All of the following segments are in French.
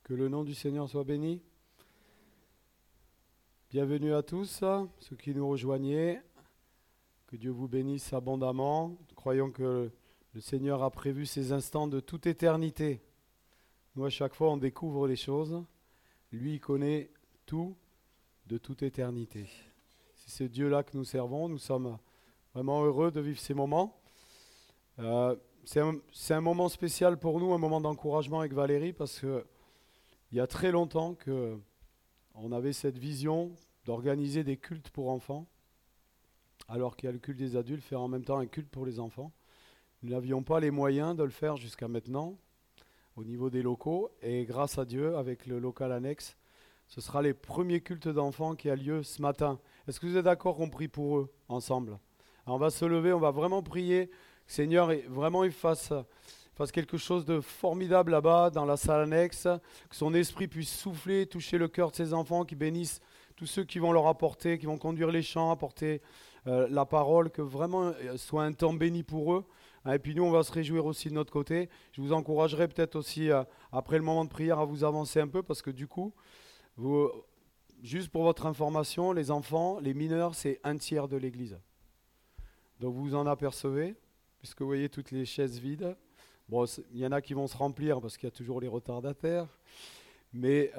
Que le nom du Seigneur soit béni. Bienvenue à tous, ceux qui nous rejoignaient. Que Dieu vous bénisse abondamment. Croyons que le Seigneur a prévu ces instants de toute éternité. Nous, à chaque fois, on découvre les choses. Lui, il connaît tout de toute éternité. C'est ce Dieu-là que nous servons. Nous sommes vraiment heureux de vivre ces moments. C'est un moment spécial pour nous, un moment d'encouragement avec Valérie, parce que il y a très longtemps qu'on avait cette vision d'organiser des cultes pour enfants, alors qu'il y a le culte des adultes, faire en même temps un culte pour les enfants. Nous n'avions pas les moyens de le faire jusqu'à maintenant, au niveau des locaux, et grâce à Dieu, avec le local annexe, ce sera les premiers cultes d'enfants qui a lieu ce matin. Est-ce que vous êtes d'accord qu'on prie pour eux, ensemble ? Alors on va se lever, on va vraiment prier, que Seigneur, vraiment, il fasse quelque chose de formidable là-bas, dans la salle annexe, que son esprit puisse souffler, toucher le cœur de ses enfants, qu'il bénisse tous ceux qui vont leur apporter, qui vont conduire les chants, apporter la parole, que vraiment soit un temps béni pour eux. Et puis nous, on va se réjouir aussi de notre côté. Je vous encouragerai peut-être aussi, après le moment de prière, à vous avancer un peu, parce que du coup, juste pour votre information, les enfants, les mineurs, c'est 1/3 de l'église. Donc vous en apercevez, puisque vous voyez toutes les chaises vides. Bon, il y en a qui vont se remplir parce qu'il y a toujours les retardataires, mais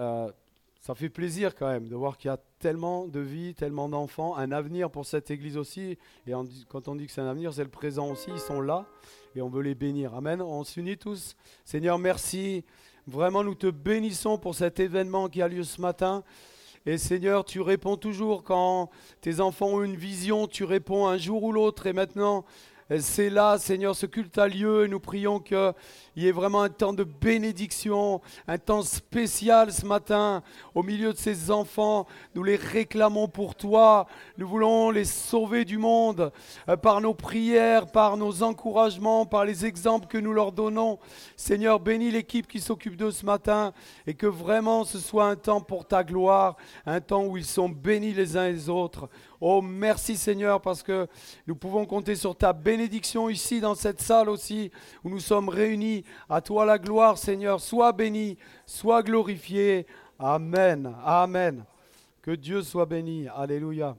ça fait plaisir quand même de voir qu'il y a tellement de vie, tellement d'enfants, un avenir pour cette église aussi. Et quand on dit que c'est un avenir, c'est le présent aussi, ils sont là et on veut les bénir. Amen, on s'unit tous. Seigneur, merci. Vraiment, nous te bénissons pour cet événement qui a lieu ce matin. Et Seigneur, tu réponds toujours quand tes enfants ont une vision, tu réponds un jour ou l'autre. Et maintenant, c'est là, Seigneur, ce culte a lieu et nous prions qu'il y ait vraiment un temps de bénédiction, un temps spécial ce matin au milieu de ces enfants. Nous les réclamons pour toi. Nous voulons les sauver du monde par nos prières, par nos encouragements, par les exemples que nous leur donnons. Seigneur, bénis l'équipe qui s'occupe d'eux ce matin et que vraiment ce soit un temps pour ta gloire, un temps où ils sont bénis les uns les autres. Oh, merci Seigneur, parce que nous pouvons compter sur ta bénédiction ici dans cette salle aussi, où nous sommes réunis. À toi la gloire, Seigneur. Sois béni, sois glorifié. Amen, amen. Que Dieu soit béni. Alléluia.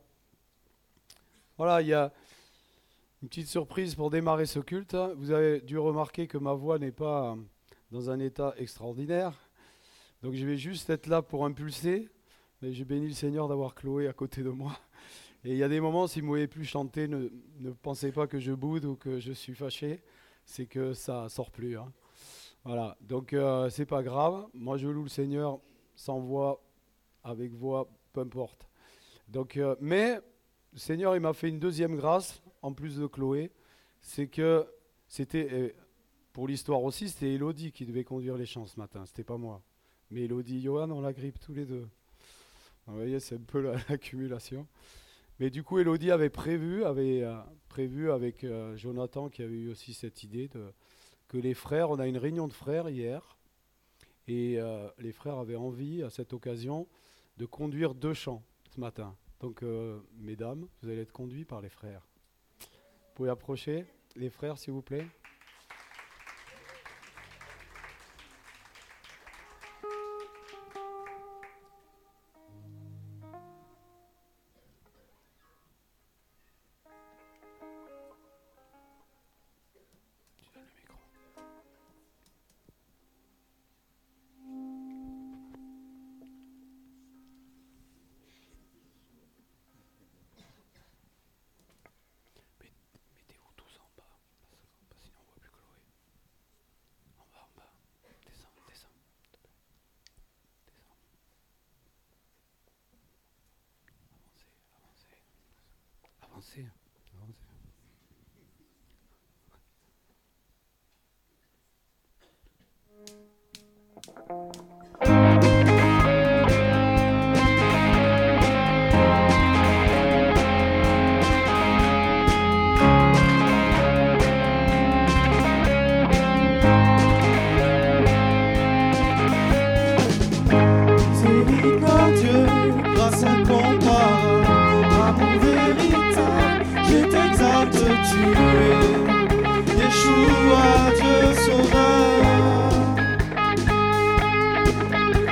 Voilà, il y a une petite surprise pour démarrer ce culte. Vous avez dû remarquer que ma voix n'est pas dans un état extraordinaire. Donc je vais juste être là pour impulser. Mais j'ai béni le Seigneur d'avoir Chloé à côté de moi. Et il y a des moments, si vous ne m'avez plus chanter, ne pensez pas que je boude ou que je suis fâché, c'est que ça ne sort plus. Hein. Voilà, donc c'est pas grave. Moi, je loue le Seigneur sans voix, avec voix, peu importe. Donc, mais le Seigneur, il m'a fait une deuxième grâce, en plus de Chloé, c'est que c'était, pour l'histoire aussi, c'était Elodie qui devait conduire les chants ce matin, c'était pas moi. Mais Elodie et Johan, on la grippe tous les deux. Vous voyez, c'est un peu l'accumulation. Mais du coup, Elodie avait prévu avec Jonathan, qui avait eu aussi cette idée, que les frères, on a une réunion de frères hier, et les frères avaient envie, à cette occasion, de conduire 2 chants ce matin. Donc, mesdames, vous allez être conduits par les frères. Vous pouvez approcher les frères, s'il vous plaît. Avancez. Yeshua, Dieu sauveur.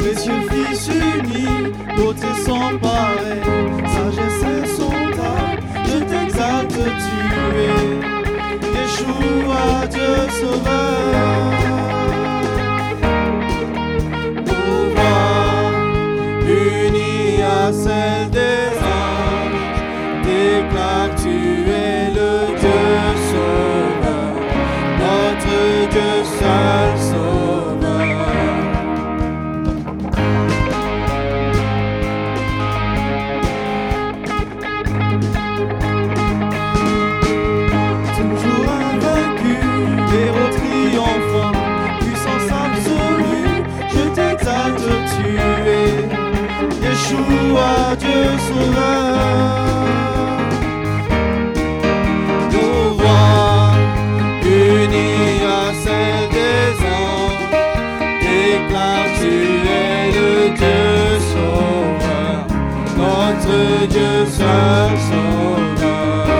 précieux Fils uni, beauté sans pareil, sagesse insondable, je t'exalte, tu es Yeshua, Dieu sauveur. Nos voix unies à celle des anges déclarent que tu es le Dieu sauveur, notre Dieu seul sauveur. Toujours invaincu, héros triomphant, puissance absolue, je t'exalte, tu es Yeshua, Dieu sauveur. Nos voix unies à celle des anges déclarent que tu es le Dieu sauveur, notre Dieu seul sauveur.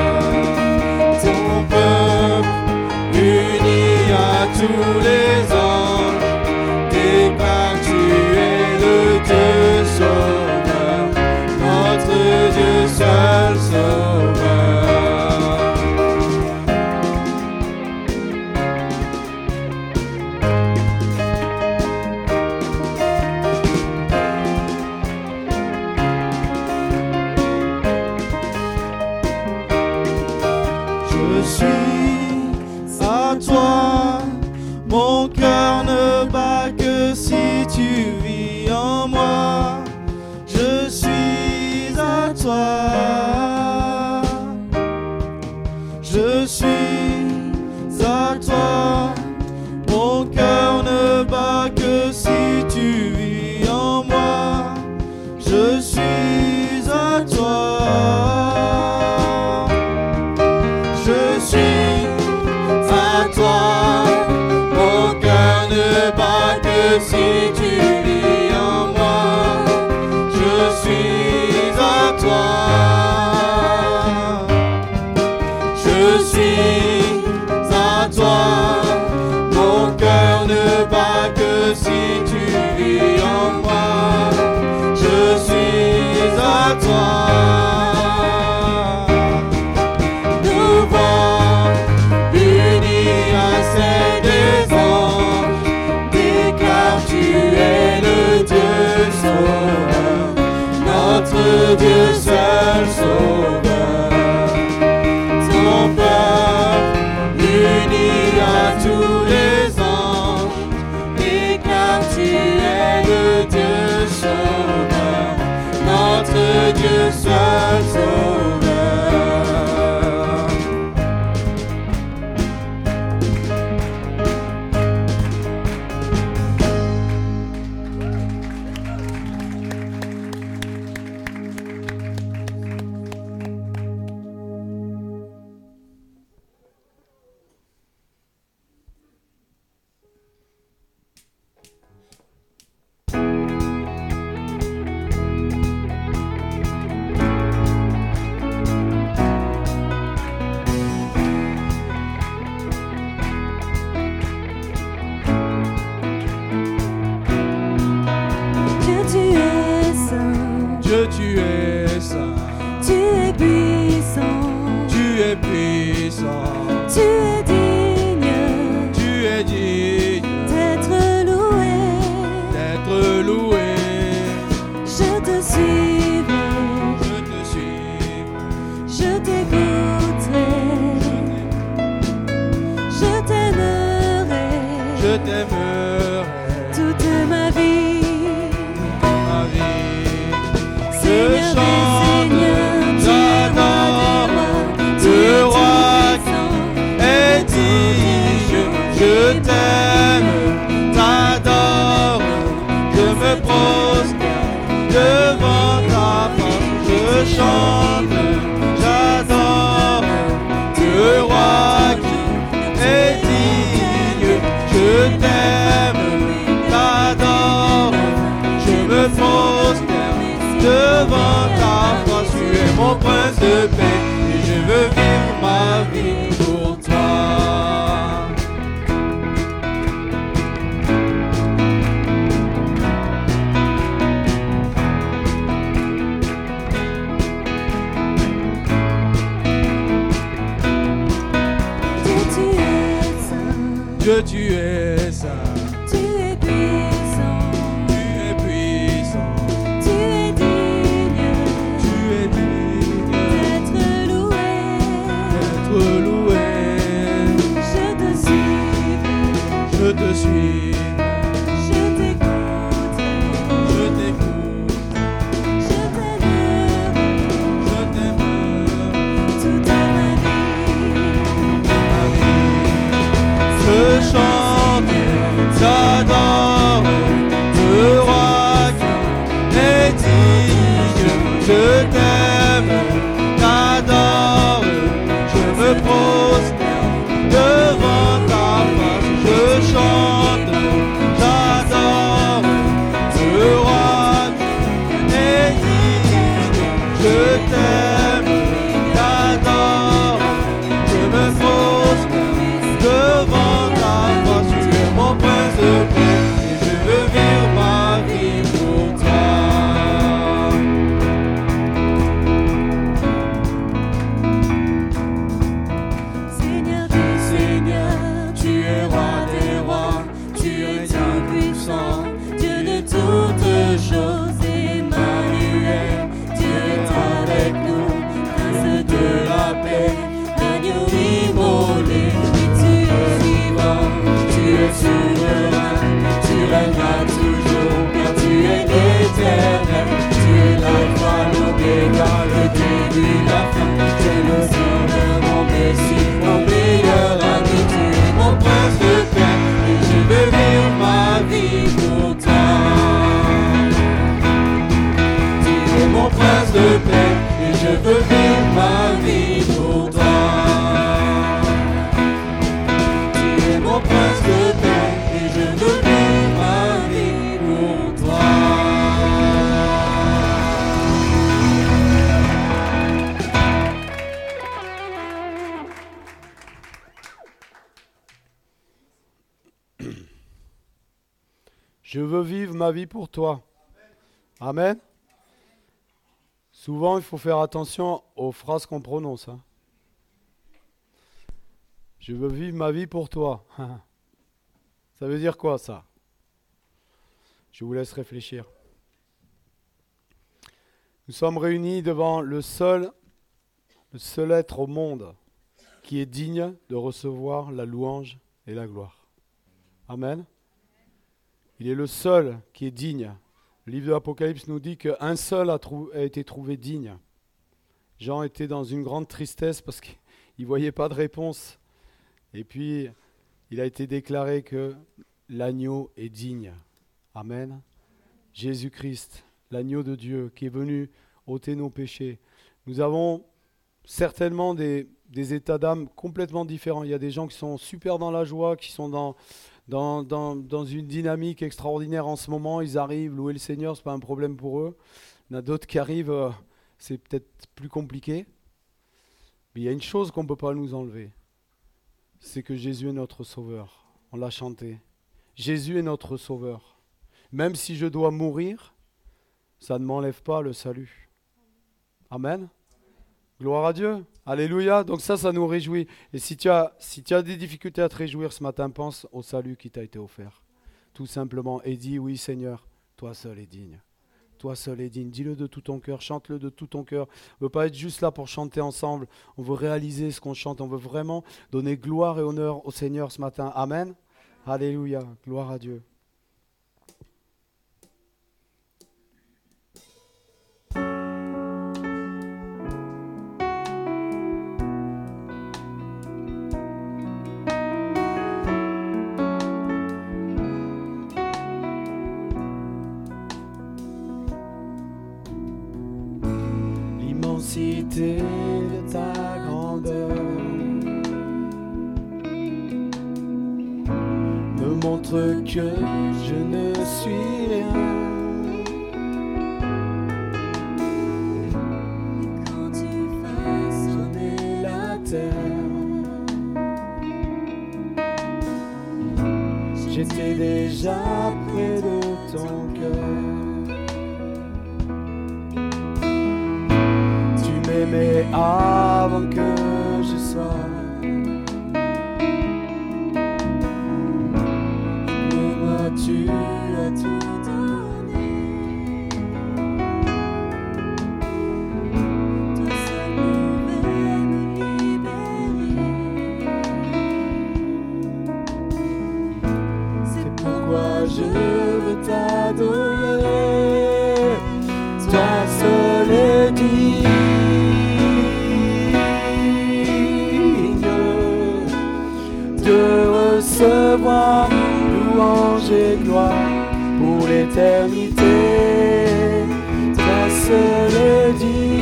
Ton peuple uni à tous les anges déclare que tu es le Dieu sauveur, notre Dieu seul sauveur. Je suis à toi, mon cœur ne bat que si tu vis en moi. Je suis à toi, je suis à toi, mon cœur ne bat que si tu vis en moi. Je suis à toi. Je suis à toi, mon cœur ne bat que si tu vis en moi. Je suis à toi, je suis à toi, mon cœur ne bat que si tu vis en moi. Je suis à toi. Notre Dieu seul sauveur, ton peuple uni à tous les anges déclare que tu es le Dieu sauveur, notre Dieu seul sauveur. Dieu, tu es saint, tu es puissant, tu es puissant, tu es digne, tu es digne d'être loué, d'être loué. je te suivrai, Je te suivrai, je t'écouterai, je t'aimerai, je t'aimerai toute ma vie. ma vie. Seigneur Je des chante, seigneurs, j'adore, tu es le roi roi des rois, est digne. Je t'aime, t'adore, je me prosterne devant ta face. Je chante, j'adore, le roi qui est digne. Je t'aime, t'adore, je me prosterne devant ta face. Tu es mon prince de paix et je veux vivre ma vie pour toi. que tu es saint. Tu es puissant, Tu es puissant, tu es digne tu es digne d'être loué. d'être loué. Je te suivrai, Je te suis, je t'écouterai, je t'écoute, je t'aimerai je t'aime. toute ma vie. Ma vie, je chante, j'adore, te roi qui est digne. Je t'aime, t'adore, je me prosterne devant ta face. Je chante, j'adore, te roi qui est digne. Je t'aime, t'adore, je me prosterne devant ta face. Tu es mon prince de paix et je veux vivre ma vie pour toi. Seigneur des seigneurs, tu es roi des rois, tu es tout puissant, Dieu de toutes choses, Emmanuel, Dieu est avec nous, prince de la paix, l'agneau immolé, oui tu es vivant, tu es souverain, tu règneras toujours, car tu es l'éternel, tu es l'alpha, l'oméga, le début, la fin, tu es le sauveur, mon messie, mon meilleur ami, tu es mon Prince de paix et je veux vivre ma vie pour toi. Tu es mon prince de paix et je veux vivre ma vie pour toi. Tu es mon prince de paix et je veux vivre ma vie pour toi. Je veux vivre ma vie pour toi. Amen. Souvent, il faut faire attention aux phrases qu'on prononce. Hein. Je veux vivre ma vie pour toi. Ça veut dire quoi, ça? Je vous laisse réfléchir. Nous sommes réunis devant le seul être au monde qui est digne de recevoir la louange et la gloire. Amen. Il est le seul qui est digne. Le livre de l'Apocalypse nous dit qu'un seul a été trouvé digne. Jean était dans une grande tristesse parce qu'il ne voyait pas de réponse. Et puis, il a été déclaré que l'agneau est digne. Amen. Jésus-Christ, l'agneau de Dieu qui est venu ôter nos péchés. Nous avons certainement des états d'âme complètement différents. Il y a des gens qui sont super dans la joie, qui sont dans une dynamique extraordinaire en ce moment. Ils arrivent, louer le Seigneur, ce n'est pas un problème pour eux. Il y en a d'autres qui arrivent, c'est peut-être plus compliqué. Mais il y a une chose qu'on ne peut pas nous enlever. C'est que Jésus est notre sauveur. On l'a chanté. Jésus est notre sauveur. Même si je dois mourir, ça ne m'enlève pas le salut. Amen. Gloire à Dieu. Alléluia. Donc ça nous réjouit. Et si tu as des difficultés à te réjouir ce matin, pense au salut qui t'a été offert. Tout simplement. Et dis, oui Seigneur, toi seul es digne. Toi seul es digne. Dis-le de tout ton cœur. Chante-le de tout ton cœur. On ne veut pas être juste là pour chanter ensemble. On veut réaliser ce qu'on chante. On veut vraiment donner gloire et honneur au Seigneur ce matin. Amen. Alléluia. Gloire à Dieu. L'immensité de ta grandeur me montre que je ne suis rien. Quand tu façonnais la terre, j'étais déjà près de ton cœur. Mais avant que je sois, tu as tout donné. Toi seul pouvais me libérer. C'est pourquoi je veux t'adorer. Toi seul est digne de recevoir louange et gloire pour l'éternité. Toi seul est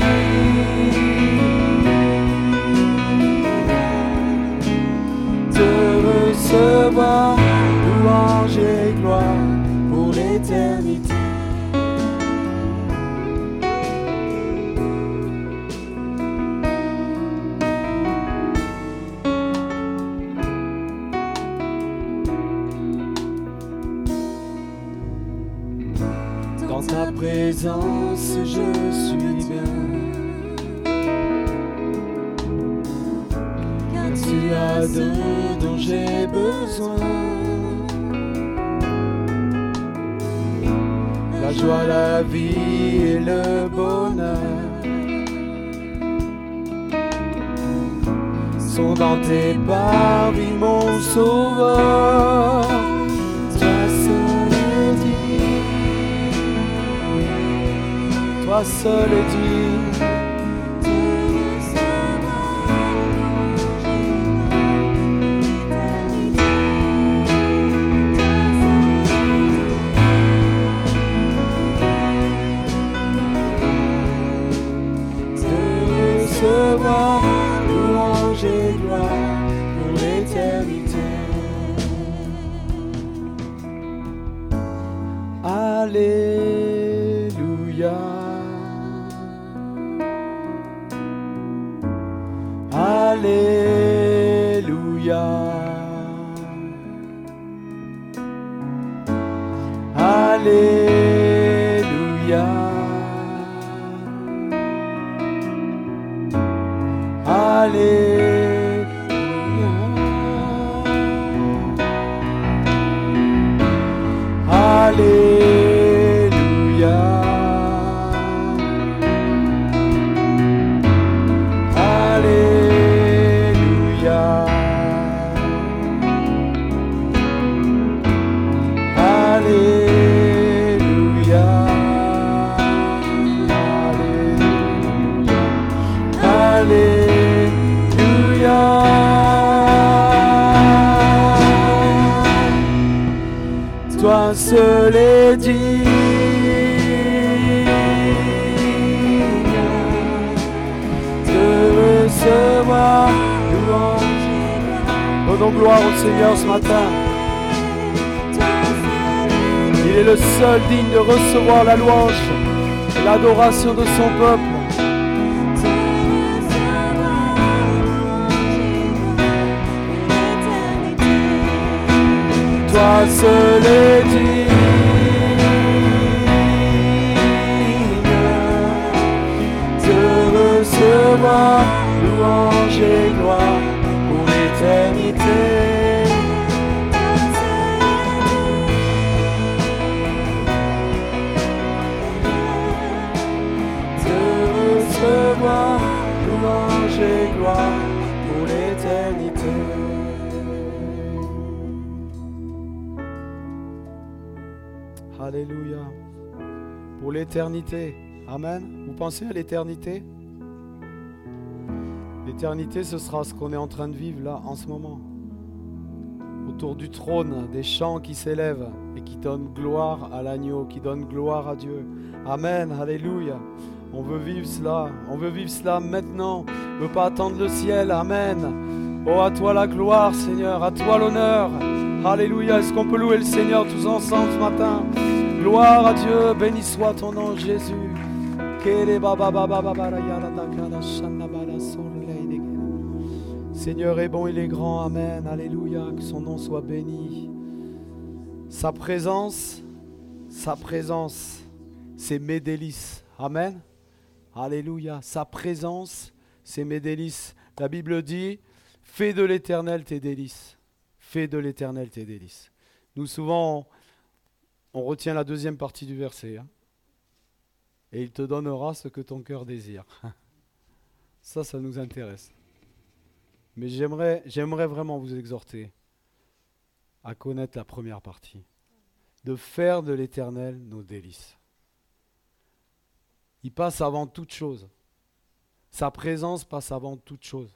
digne de recevoir louange et gloire pour l'éternité. Dans ta présence, je suis bien. Car tu as de dont j'ai besoin. La joie, la vie et le bonheur sont dans tes parvis, mon sauveur. Toi seul est digne de recevoir louange et gloire pour l'éternité. Alléluia. Alléluia. Alléluia. Alléluia. Alléluia. Toi seul est digne de recevoir louange. Donnons gloire au Seigneur ce matin. Il est le seul digne de recevoir la louange et l'adoration de son peuple. Toi seul est digne de recevoir louange et gloire pour l'éternité. De recevoir louange et gloire pour l'éternité. Alléluia. Pour l'éternité. Amen. Vous pensez à l'éternité? L'éternité, ce sera ce qu'on est en train de vivre là, en ce moment. Autour du trône, des chants qui s'élèvent et qui donnent gloire à l'agneau, qui donnent gloire à Dieu. Amen. Alléluia. On veut vivre cela. On veut vivre cela maintenant. On ne veut pas attendre le ciel. Amen. Oh, à toi la gloire, Seigneur. À toi l'honneur. Alléluia. Est-ce qu'on peut louer le Seigneur tous ensemble ce matin? Gloire à Dieu, béni soit ton nom Jésus. Seigneur est bon, il est grand, amen, alléluia, que son nom soit béni. Sa présence, c'est mes délices, amen, alléluia. Sa présence, c'est mes délices. La Bible dit, fais de l'Éternel tes délices. Fais de l'Éternel tes délices. Nous souvent, on retient la deuxième partie du verset. Hein. Et il te donnera ce que ton cœur désire. Ça nous intéresse. Mais j'aimerais vraiment vous exhorter à connaître la première partie. De faire de l'Éternel nos délices. Il passe avant toute chose. Sa présence passe avant toute chose.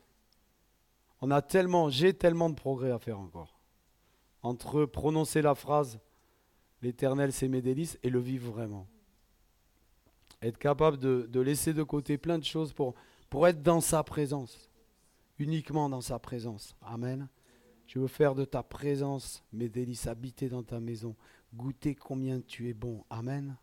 J'ai tellement de progrès à faire encore. Entre prononcer la phrase « l'Éternel c'est mes délices » et le vivre vraiment. Être capable de laisser de côté plein de choses pour être dans sa présence. Uniquement dans sa présence. Amen. Je veux faire de ta présence mes délices, habiter dans ta maison, goûter combien tu es bon. Amen.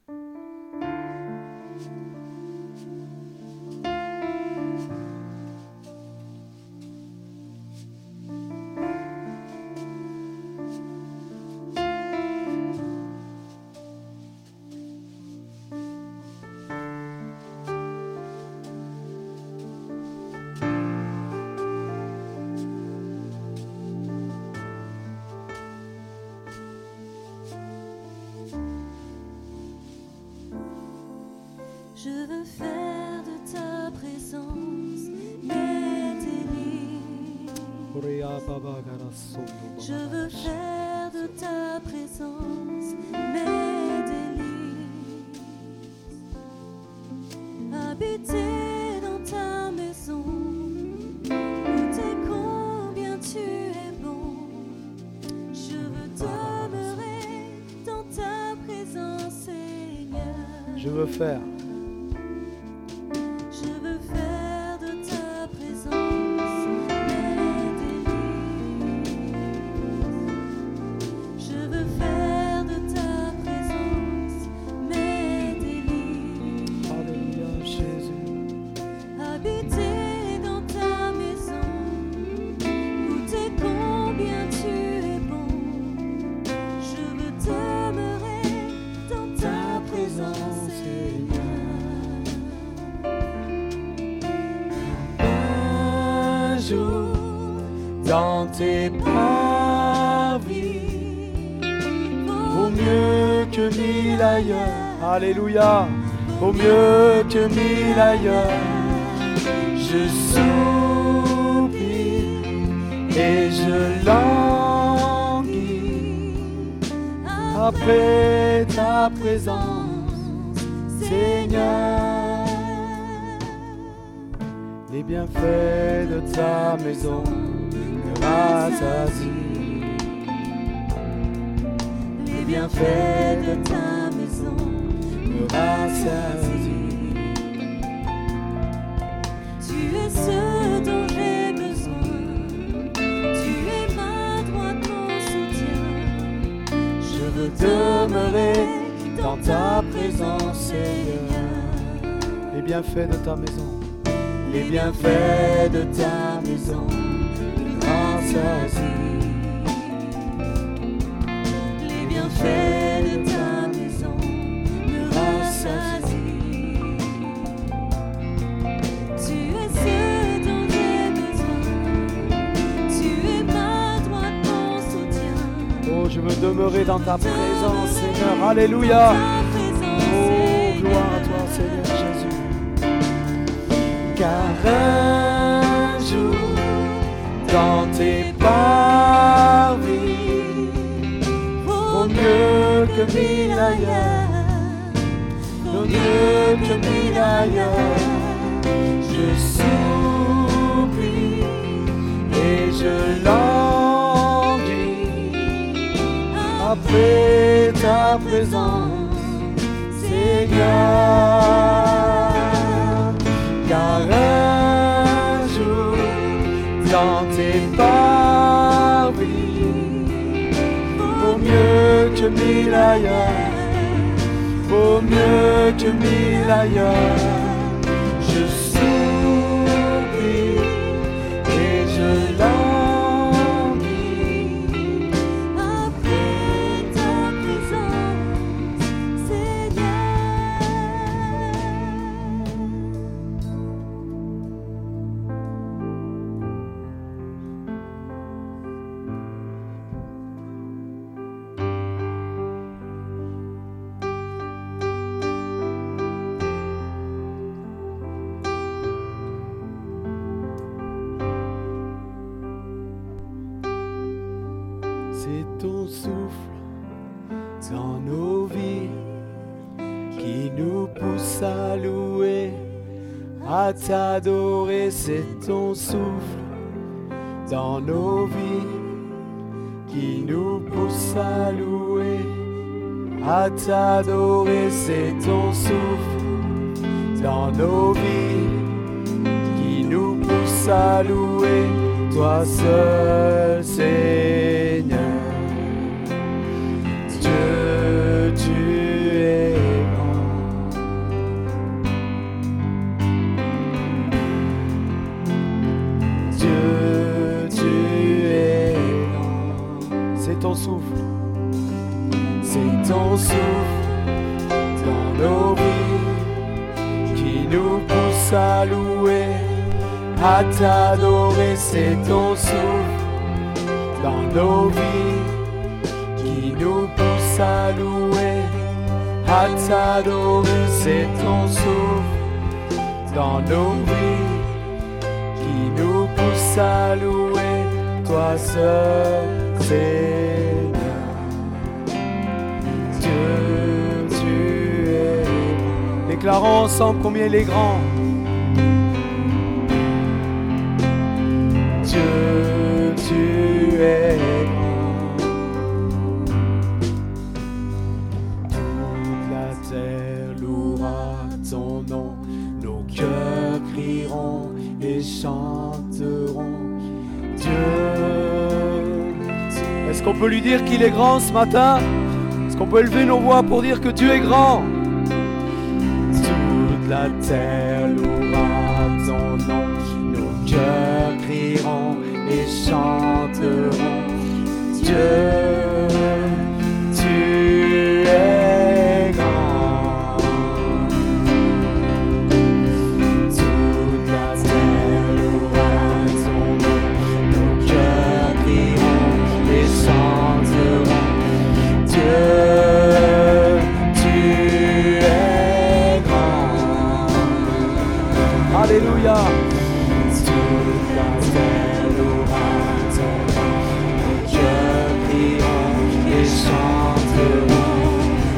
Je veux faire de ta présence mes délices. Je veux faire de ta présence mes délices. Habiter dans ta maison, goûter combien tu es bon. Je veux demeurer dans ta présence, Seigneur. Je veux faire. Dans tes parvis, vaut mieux que 1000 ailleurs. Alléluia. Vaut mieux que 1000 ailleurs. Je soupire et je languis après ta présence, Seigneur. Les bienfaits de ta maison me rassasient. Les bienfaits de ta maison me rassasient. Tu es ce dont j'ai besoin. Tu es ma droite, mon soutien. Je veux demeurer dans ta présence, Seigneur. Les bienfaits de ta maison. Les bienfaits de ta maison me rassasient. Les bienfaits de ta maison me rassasient. Tu es ce dont j'ai besoin. Tu es ma droite, mon soutien. Oh, je veux demeurer dans ta présence, Seigneur. Alléluia. Ta présence, Oh, gloire à toi, Seigneur Jésus. Car un jour, dans tes parvis, vaut mieux que 1000 ailleurs. Vaut mieux que 1000 ailleurs. Je souplie et je languis après ta présence, Seigneur. Car un jour, dans tes parvis, vaut mieux que 1000 ailleurs. Vaut mieux que 1000 ailleurs. Je souplie et je languis après ta présence, Seigneur. dans nos vies, qui nous pousse à louer, à t'adorer, c'est ton souffle dans nos vies, qui nous pousse à louer, à t'adorer, c'est ton souffle dans nos vies, qui nous pousse à louer, toi seul Seigneur. Dieu, tu es grand. Dieu, tu es grand. C'est ton souffle. C'est ton souffle dans nos vies qui nous pousse à louer, à t'adorer. C'est ton souffle dans nos vies qui nous pousse à louer, à t'adorer. C'est ton souffle dans nos vies qui nous pousse à louer, toi seul Seigneur. Dieu, tu es grand. Déclarons ensemble combien il est grand. Dieu, tu es grand. Toute la terre louera ton nom, nos cœurs crieront et chanteront. Dieu, est-ce qu'on peut lui dire qu'il est grand ce matin? Est-ce qu'on peut élever nos voix pour dire que Dieu est grand? Toute la terre louera ton nom, nos cœurs crieront et chanteront. Dieu, tu es grand. Toute la terre louera ton nom, nos cœurs crieront et chanteront. Dieu, tu es grand. Alléluia. Toute la terre louera ton nom, nos cœurs crieront et chanteront.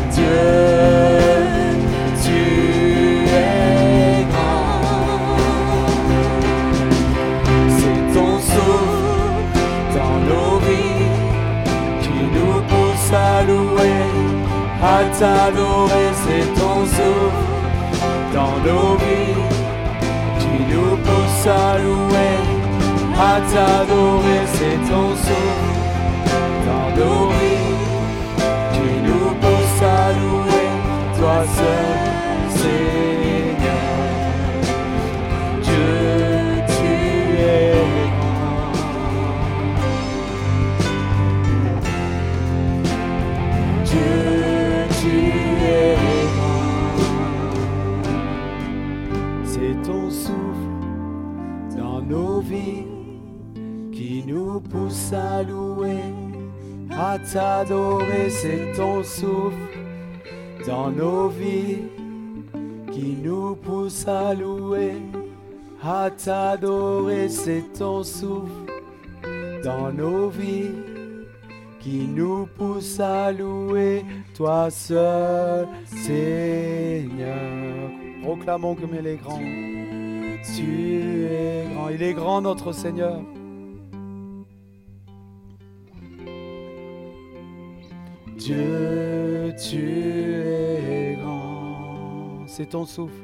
Dieu, tu es grand. C'est ton souffle dans nos vies qui nous pousse à louer, à t'adorer. C'est ton souffle dans nos vies qui nous pousse à louer, à t'adorer. C'est ton souffle dans nos vies qui nous pousse à louer, toi seul Seigneur. Dieu, tu es grand. Dieu, tu es grand. C'est ton souffle dans nos vies qui nous pousse à louer, à t'adorer. C'est ton souffle dans nos vies qui nous pousse à louer, à t'adorer. C'est ton souffle dans nos vies qui nous pousse à louer, toi seul Seigneur. Proclamons comme il est grand. Tu es grand. Il est grand notre Seigneur. Dieu, tu es grand. C'est ton souffle.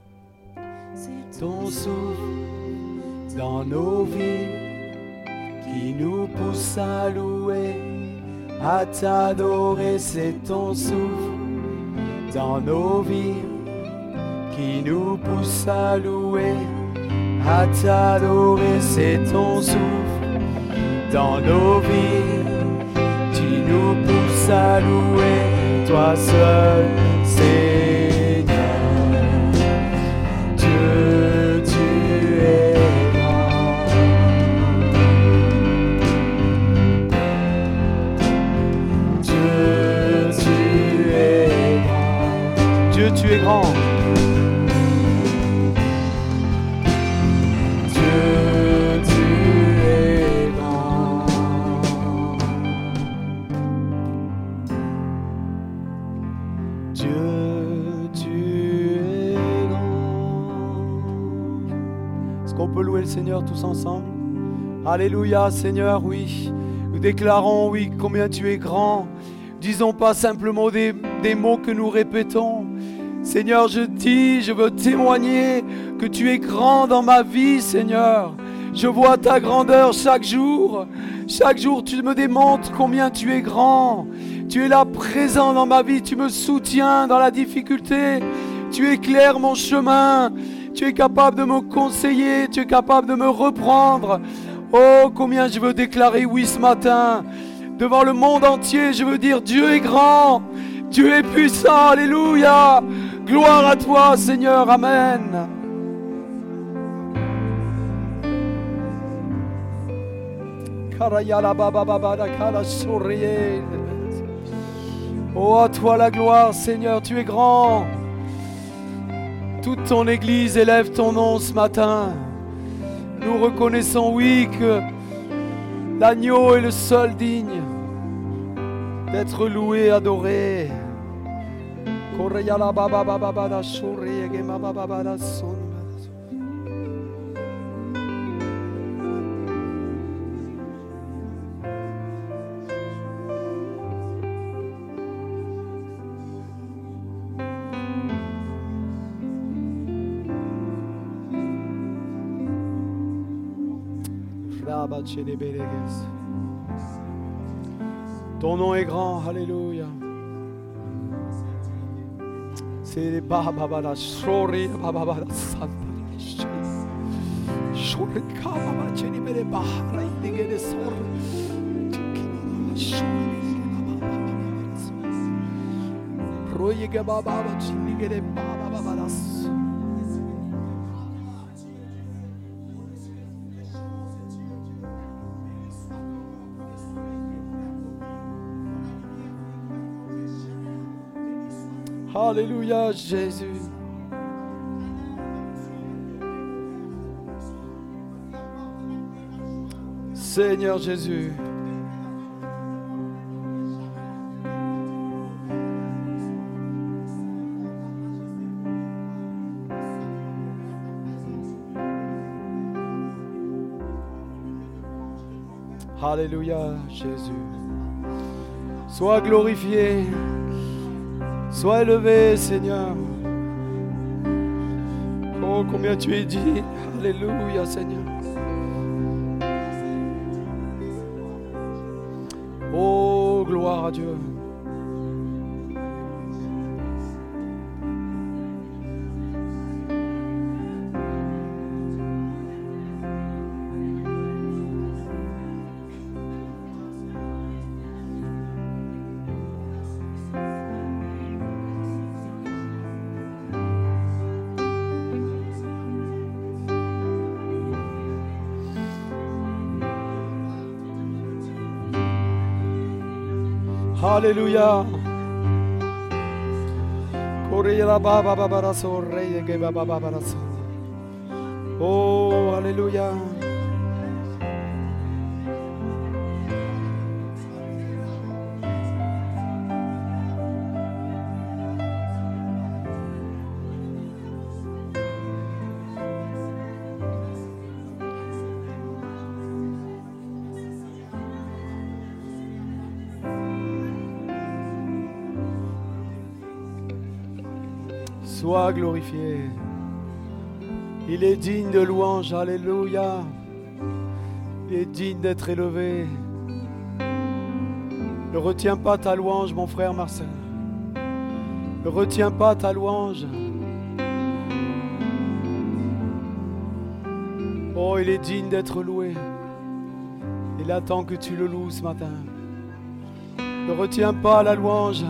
Ton souffle dans nos vies qui nous pousse à louer, à t'adorer. C'est ton souffle dans nos vies qui nous pousse à louer, à t'adorer. C'est ton souffle dans nos vies qui nous pousse à louer, toi seul Seigneur. Dieu, tu es grand. Dieu, tu es grand. Dieu, tu es grand. Dieu, tu es grand. Est-ce qu'on peut louer le Seigneur tous ensemble? Alléluia, Seigneur, oui. Nous déclarons, oui, combien tu es grand. Disons pas simplement des mots que nous répétons. Seigneur, je dis, je veux témoigner que tu es grand dans ma vie, Seigneur. Je vois ta grandeur chaque jour. Chaque jour, tu me démontres combien tu es grand. Tu es là présent dans ma vie. Tu me soutiens dans la difficulté. Tu éclaires mon chemin. Tu es capable de me conseiller. Tu es capable de me reprendre. Oh, combien je veux déclarer oui ce matin. Devant le monde entier, je veux dire Dieu est grand. Dieu est puissant. Alléluia. Gloire à toi, Seigneur. Amen. Oh, à toi la gloire, Seigneur, tu es grand. Toute ton Église élève ton nom ce matin. Nous reconnaissons, oui, que l'agneau est le seul digne d'être loué, adoré. Ton nom est grand, alléluia. C'est les Baba la Shori Baba la Santa. Shori Baba Cheni Bele Bahara Indigene Sor. Royega Baba Cheni Gele Baba Baba. Alléluia, Jésus. Seigneur Jésus. Alléluia, Jésus. Sois glorifié. Sois élevé, Seigneur. Oh, combien tu es dit. Alléluia, Seigneur. Oh, gloire à Dieu. Alléluia. Oh, alléluia. Sois glorifié. Il est digne de louange, alléluia. Il est digne d'être élevé. Ne retiens pas ta louange, mon frère Marcel. Ne retiens pas ta louange. Oh, il est digne d'être loué. Il attend que tu le loues ce matin. Ne retiens pas la louange.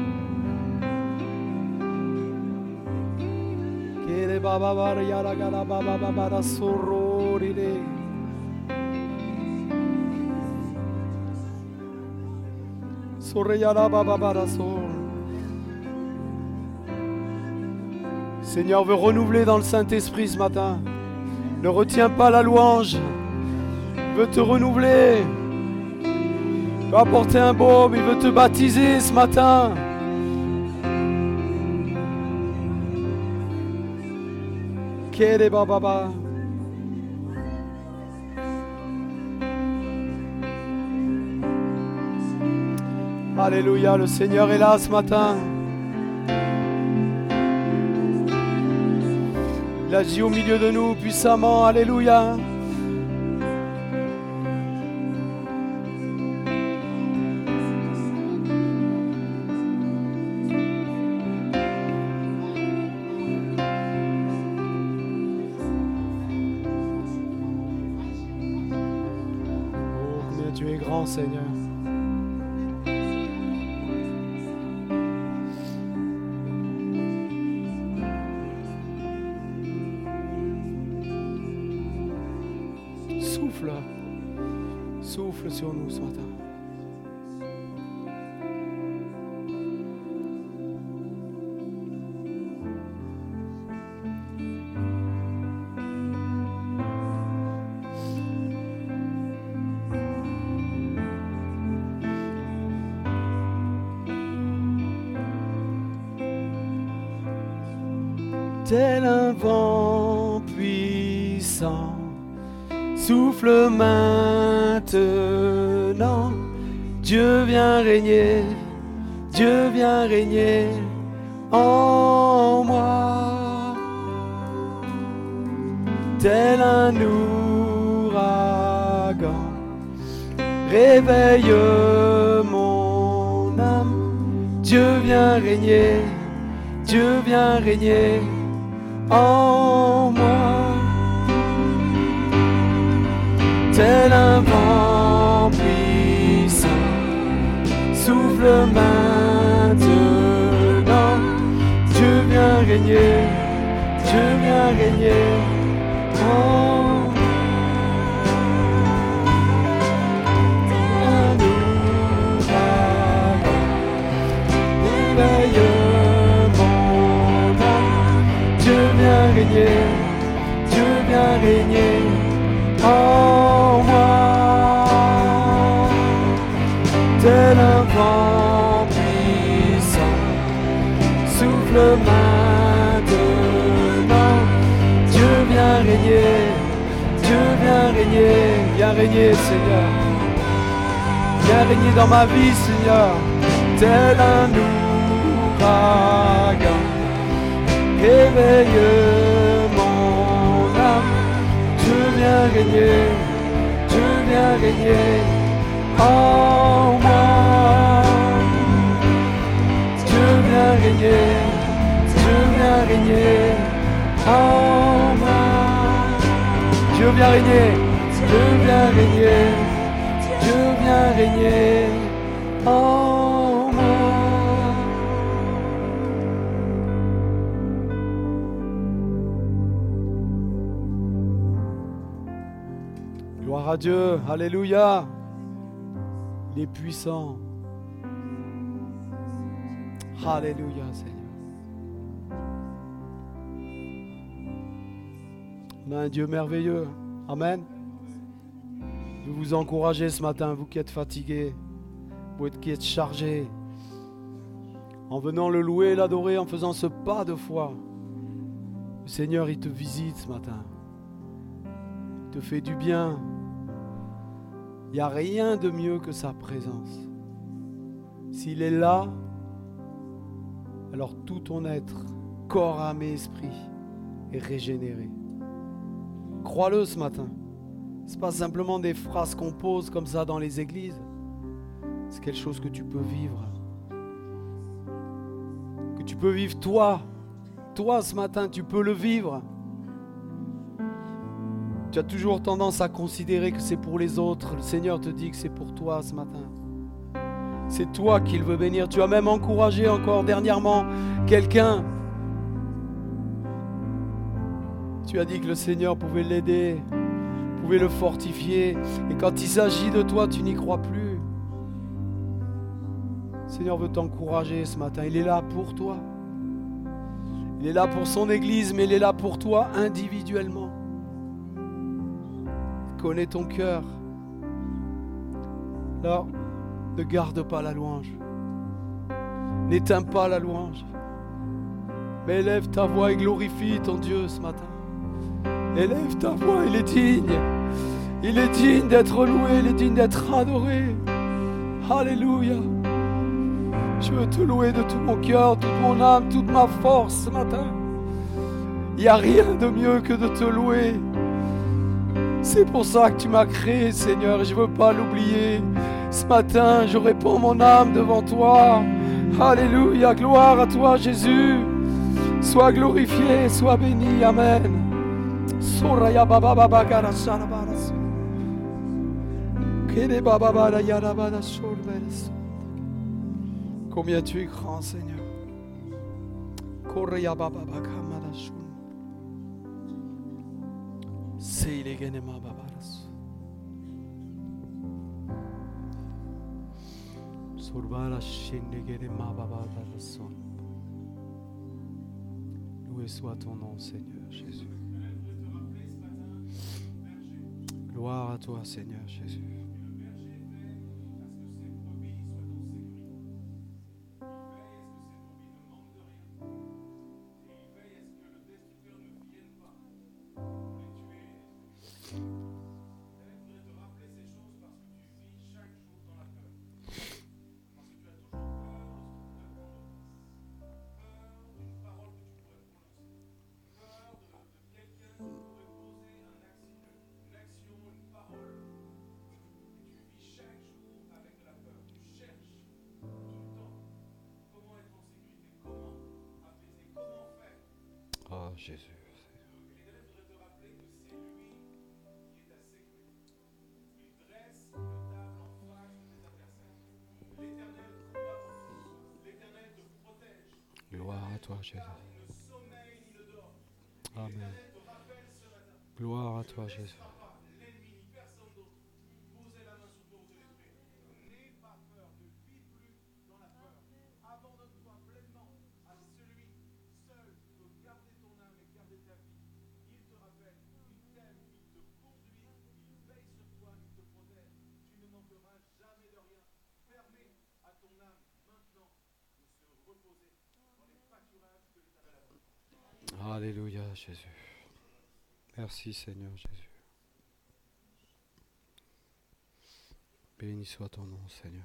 Seigneur veut renouveler dans le Saint-Esprit ce matin. Ne retiens pas la louange. Il veut te renouveler. Il veut apporter un baume. Il veut te baptiser ce matin. Kere Baba. Alléluia, le Seigneur est là ce matin. Il agit au milieu de nous puissamment. Alléluia. Oh, combien tu es grand, Seigneur. Souffle sur nous ce matin. Tel un vent puissant, souffle maintenant. Dieu vient régner, Dieu vient régner en moi. Tel un ouragan, réveille mon âme. Dieu vient régner, Dieu vient régner en moi. Tel un vent puissant, souffle maintenant. Dieu vient régner, Dieu vient régner en moi. Un ouragan réveille mon âme. Dieu vient régner, Dieu vient régner en moi. Tel un vent puissant, souffle maintenant. Dieu vient régner, Dieu vient régner. Viens régner, Seigneur. Viens régner dans ma vie, Seigneur. Tel un ouragan, réveille mon âme. Dieu vient régner, Dieu vient régner en moi. Dieu vient régner, Dieu vient régner en moi. Dieu vient régner, Dieu vient régner, Dieu vient régner en moi. Gloire à Dieu, alléluia. Il est puissant. Alléluia, Seigneur. On a un Dieu merveilleux. Amen. Je veux vous encourager ce matin, vous qui êtes fatigués, vous qui êtes chargés, en venant le louer, l'adorer, en faisant ce pas de foi. Le Seigneur, il te visite ce matin. Il te fait du bien. Il n'y a rien de mieux que sa présence. S'il est là, alors tout ton être, corps, âme et esprit, est régénéré. Crois-le ce matin. Ce n'est pas simplement des phrases qu'on pose comme ça dans les églises. C'est quelque chose que tu peux vivre. Que tu peux vivre toi. Toi ce matin, tu peux le vivre. Tu as toujours tendance à considérer que c'est pour les autres. Le Seigneur te dit que c'est pour toi ce matin. C'est toi qu'il veut bénir. Tu as même encouragé encore dernièrement quelqu'un. Tu as dit que le Seigneur pouvait l'aider, pouvait le fortifier. Et quand il s'agit de toi, tu n'y crois plus. Le Seigneur veut t'encourager ce matin. Il est là pour toi. Il est là pour son Église, mais il est là pour toi individuellement. Connais ton cœur. Alors, ne garde pas la louange. N'éteins pas la louange. Mais élève ta voix et glorifie ton Dieu ce matin. Élève ta voix, il est digne. Il est digne d'être loué, il est digne d'être adoré. Alléluia. Je veux te louer de tout mon cœur, toute mon âme, toute ma force ce matin. Il n'y a rien de mieux que de te louer. C'est pour ça que tu m'as créé, Seigneur, et je ne veux pas l'oublier. Ce matin, je répands mon âme devant toi. Alléluia, gloire à toi, Jésus. Sois glorifié, sois béni, Amen. Soraya baba baba gara sharabaras. Kene baba baba yarabada shorberes. Combien tu es grand, Seigneur. Koraya baba baba kamada shun. Seile gene ma babaras. Sorbara shinde gene ma babaras. Loué soit ton nom, Seigneur Jésus. Gloire à toi, Seigneur Jésus. Oh Jésus. Gloire à toi, Jésus. Amen. Gloire à toi, Jésus. Alléluia, Jésus. Merci, Seigneur Jésus. Béni soit ton nom, Seigneur.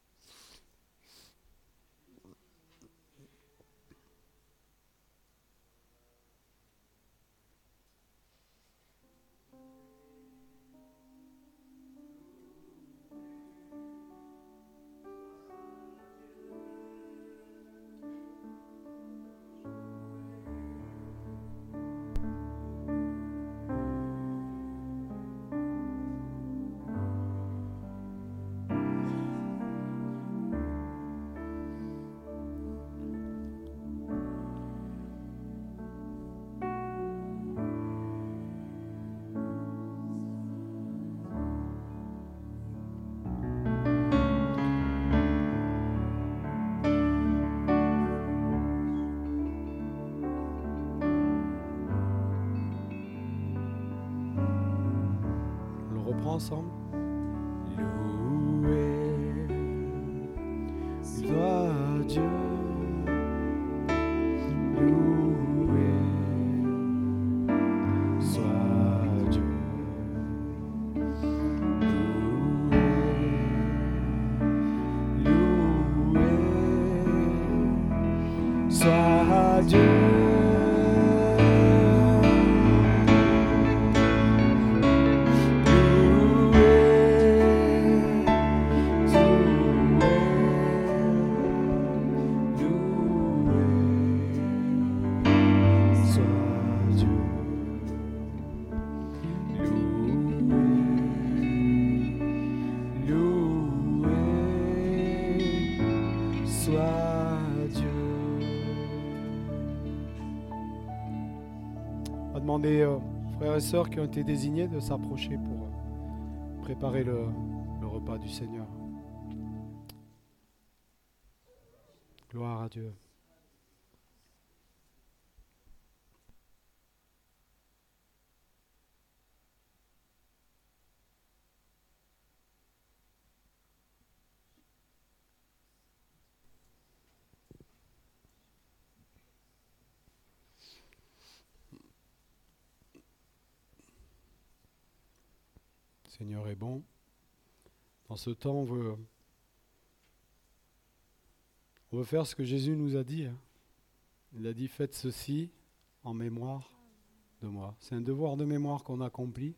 Ensemble. Loué soit Dieu, loué soit Dieu, loué soit Dieu. Demander aux frères et sœurs qui ont été désignés de s'approcher pour préparer le repas du Seigneur. Gloire à Dieu. Seigneur est bon. Dans ce temps, on veut faire ce que Jésus nous a dit. Il a dit, faites ceci en mémoire de moi. C'est un devoir de mémoire qu'on accomplit.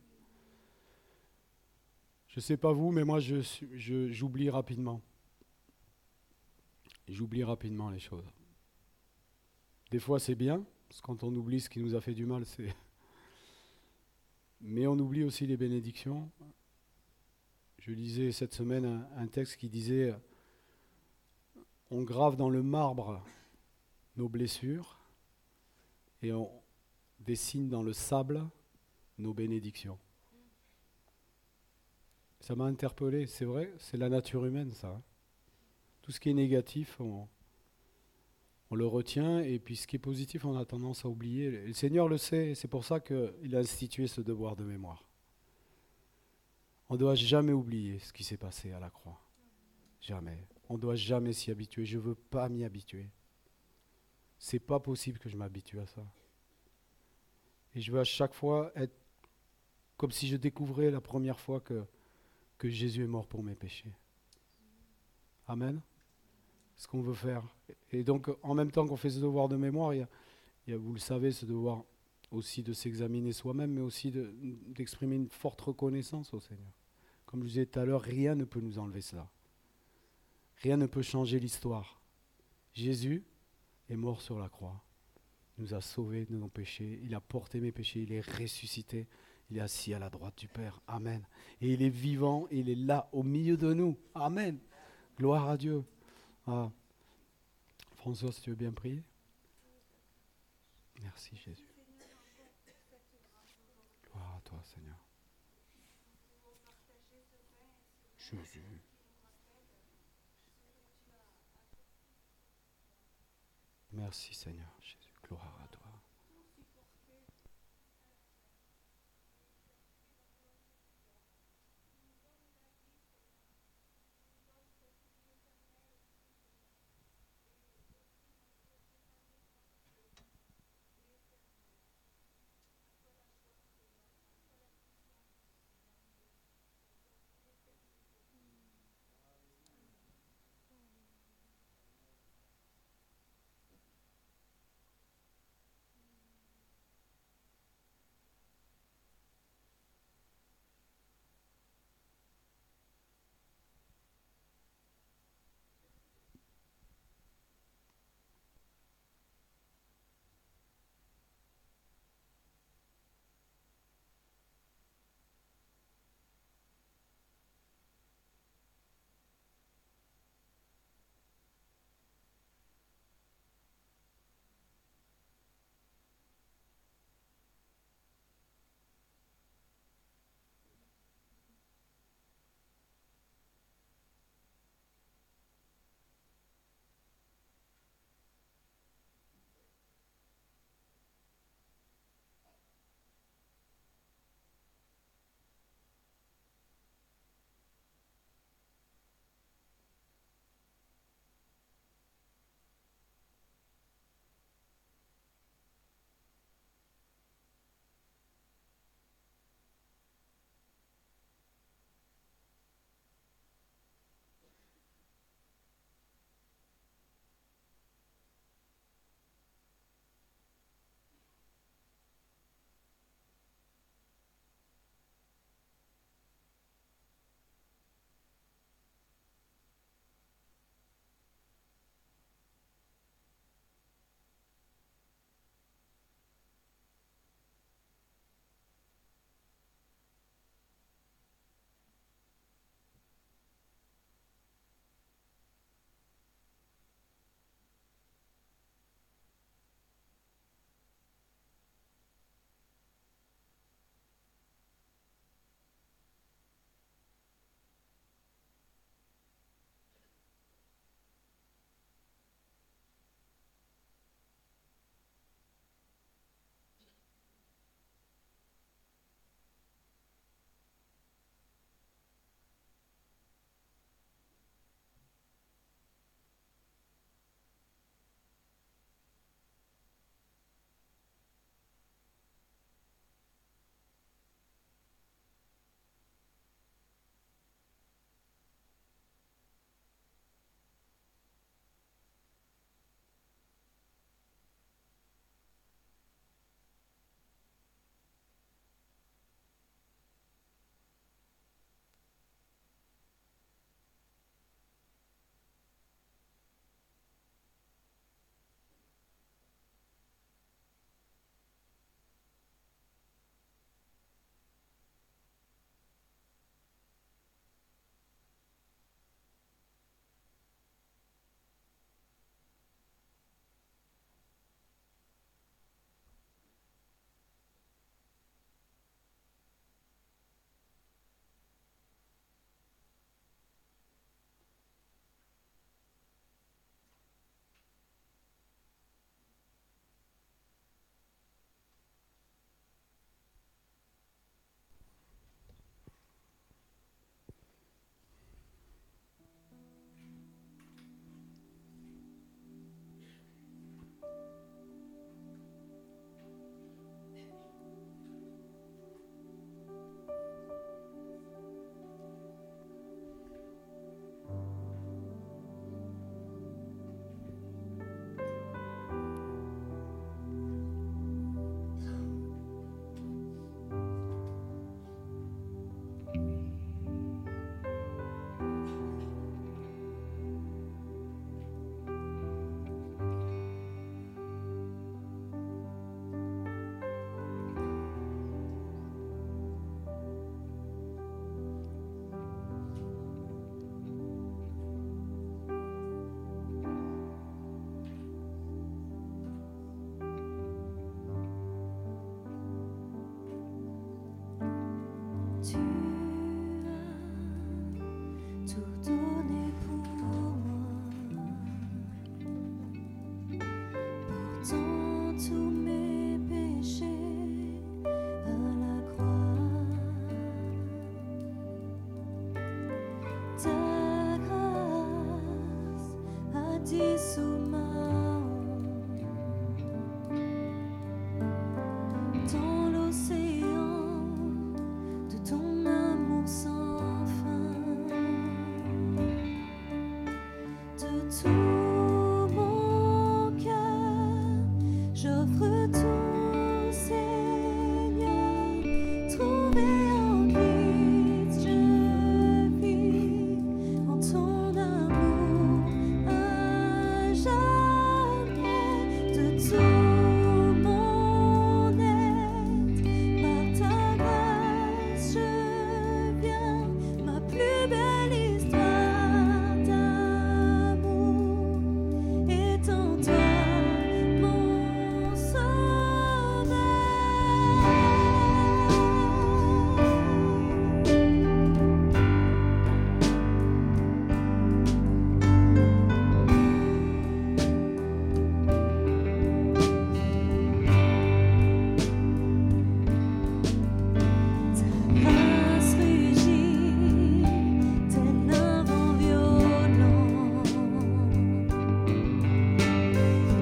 Je ne sais pas vous, mais moi, j'oublie rapidement. J'oublie rapidement les choses. Des fois, c'est bien, parce que quand on oublie ce qui nous a fait du mal, c'est... Mais on oublie aussi les bénédictions. Je lisais cette semaine un texte qui disait « On grave dans le marbre nos blessures et on dessine dans le sable nos bénédictions. » Ça m'a interpellé, c'est vrai, c'est la nature humaine ça. Tout ce qui est négatif, on le retient, et puis ce qui est positif, on a tendance à oublier. Et le Seigneur le sait, et c'est pour ça qu'il a institué ce devoir de mémoire. On ne doit jamais oublier ce qui s'est passé à la croix. Jamais. On ne doit jamais s'y habituer. Je ne veux pas m'y habituer. C'est pas possible que je m'habitue à ça. Et je veux à chaque fois être comme si je découvrais la première fois que Jésus est mort pour mes péchés. Amen. Ce qu'on veut faire. Et donc, en même temps qu'on fait ce devoir de mémoire, il y a, vous le savez, ce devoir aussi de s'examiner soi-même, mais aussi d'exprimer une forte reconnaissance au Seigneur. Comme je vous disais tout à l'heure, rien ne peut nous enlever cela. Rien ne peut changer l'histoire. Jésus est mort sur la croix. Il nous a sauvés de nos péchés. Il a porté mes péchés. Il est ressuscité. Il est assis à la droite du Père. Amen. Et il est vivant. Et il est là, au milieu de nous. Amen. Gloire à Dieu. Ah. François, si tu veux bien prier. Merci Jésus. Gloire à toi Seigneur. Jésus. Merci Seigneur Jésus. Gloire à toi.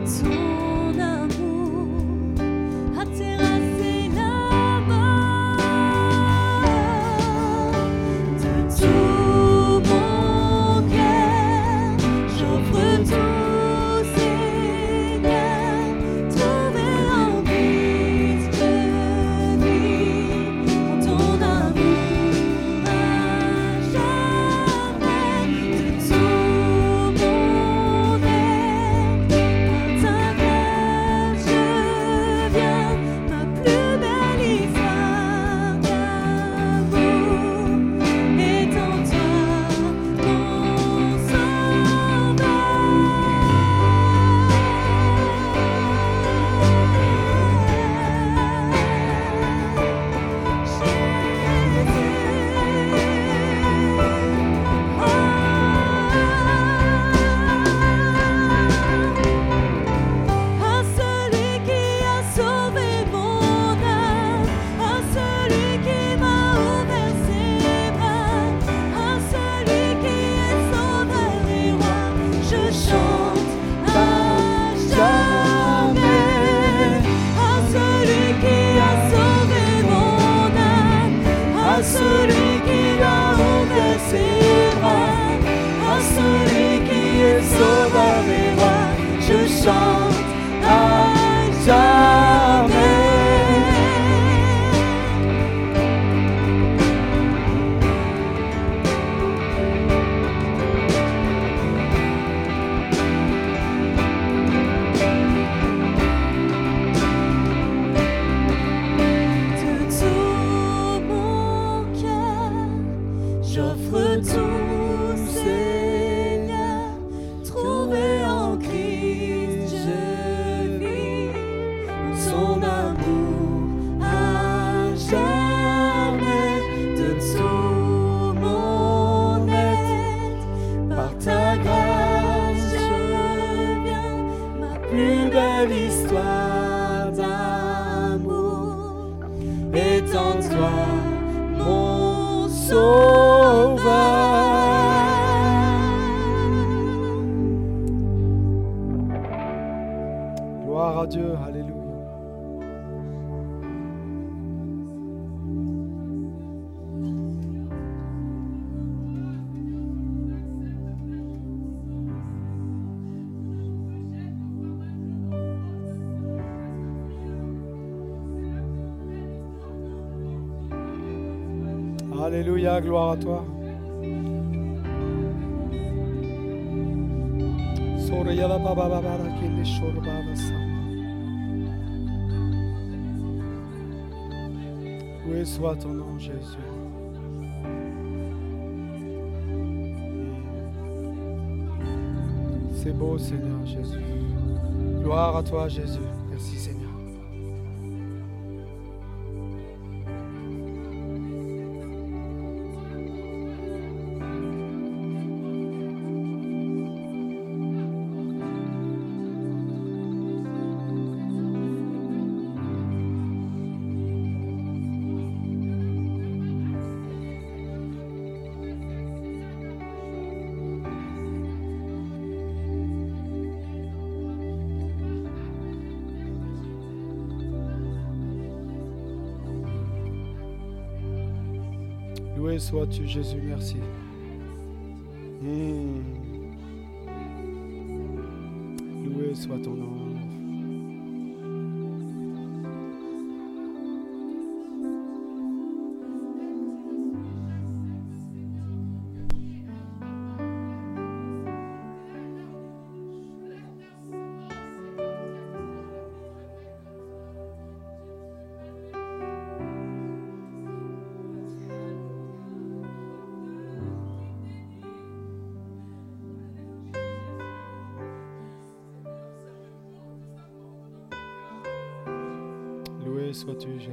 ton amour a terrassé la mort. De tout mon cœur, j'offre tout, Seigneur, trouvé en Christ, je vis en ton amour à jamais. De tout mon être, par ta grâce je viens, ma plus belle histoire d'amour est en toi, mon à celui qui a sauvé mon âme, à celui qui m'a ouvert ses bras, à celui qui est sauveur et roi, je chante à jamais. À celui qui a sauvé mon âme, à celui qui a ouvert ses bras, à celui qui est sauveur et roi, je chante à jamais. De tout mon cœur, j'offre tout, Seigneur, trouvé en Christ, je vis son amour à jamais. De tout mon être, par ta grâce je viens, ma plus belle histoire d'amour est en toi, mon sauveur. Gloire à Dieu, alléluia. Alléluia, gloire à toi. Soreyala baba baba rakele shorba basama. Loué soit ton nom, Jésus. C'est beau, Seigneur Jésus. Gloire à toi, Jésus. Merci, Seigneur. Loué sois-tu, Jésus, merci. Loué soit ton nom. Loué sois-tu, Jésus.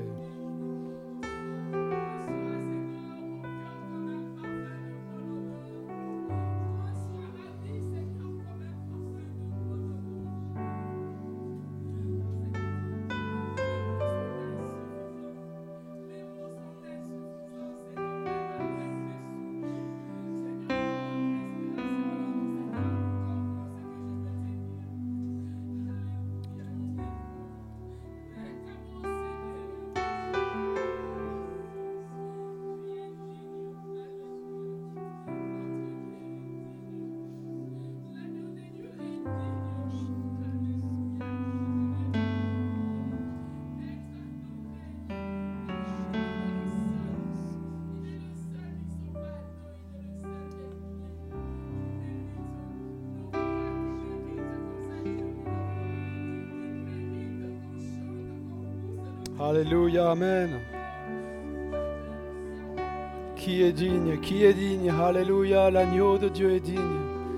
Alléluia, Amen. Qui est digne? Qui est digne? Alléluia, l'agneau de Dieu est digne.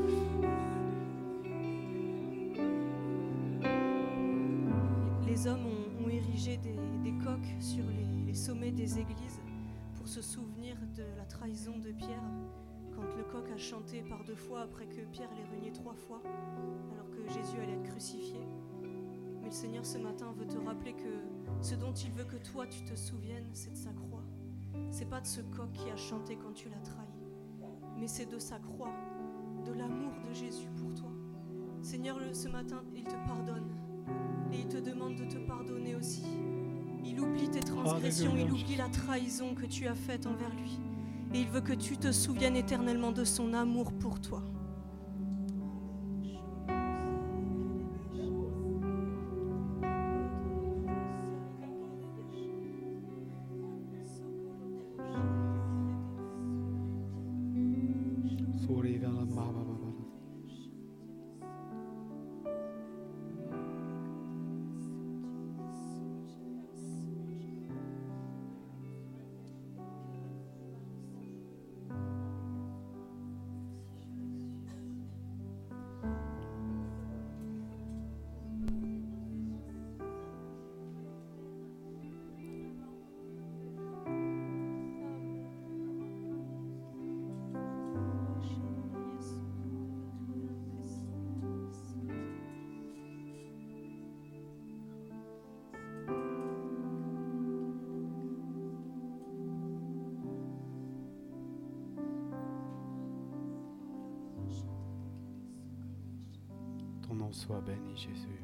Les hommes ont érigé des coques sur les sommets des églises pour se souvenir de la trahison de Pierre, quand le coq a chanté par 2 fois après que Pierre l'ait renié 3 fois, alors que Jésus allait être crucifié. Mais le Seigneur ce matin veut te rappeler que ce dont il veut que toi tu te souviennes, c'est de sa croix. C'est pas de ce coq qui a chanté quand tu l'as trahi, mais c'est de sa croix, de l'amour de Jésus pour toi. Seigneur, ce matin, il te pardonne et il te demande de te pardonner aussi. Il oublie tes transgressions, il oublie la trahison que tu as faite envers lui. Et il veut que tu te souviennes éternellement de son amour pour toi. Ton nom soit béni, Jésus.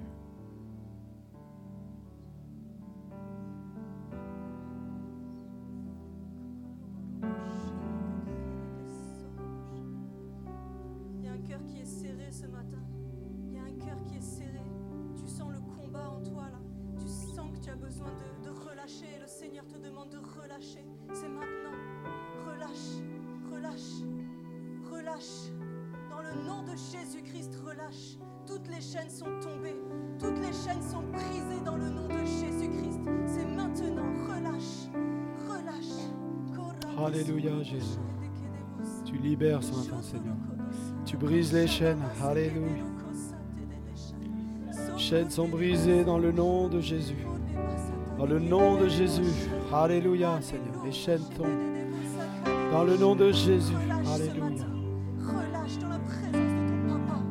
Il y a un cœur qui est serré ce matin. Il y a un cœur qui est serré. Tu sens le combat en toi là. Tu sens que tu as besoin de relâcher. Le Seigneur te demande de relâcher. C'est maintenant. Relâche, relâche, relâche. Dans le nom de Jésus-Christ, relâche. Toutes les chaînes sont tombées. Toutes les chaînes sont brisées dans le nom de Jésus-Christ. C'est maintenant. Relâche, relâche. Alléluia, Jésus. Tu libères ce matin, Seigneur. Tu brises les chaînes. Alléluia. Les chaînes sont brisées dans le nom de Jésus. Dans le nom de Jésus. Alléluia, Seigneur. Les chaînes tombent. Dans le nom de Jésus. Alléluia. Relâche dans la présence de ton papa.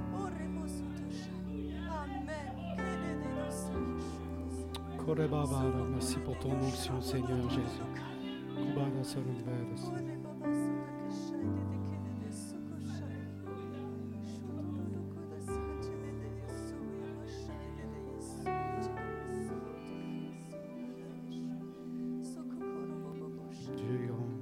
Amen. Merci pour ton onction, Seigneur Jésus. Dieu est grand.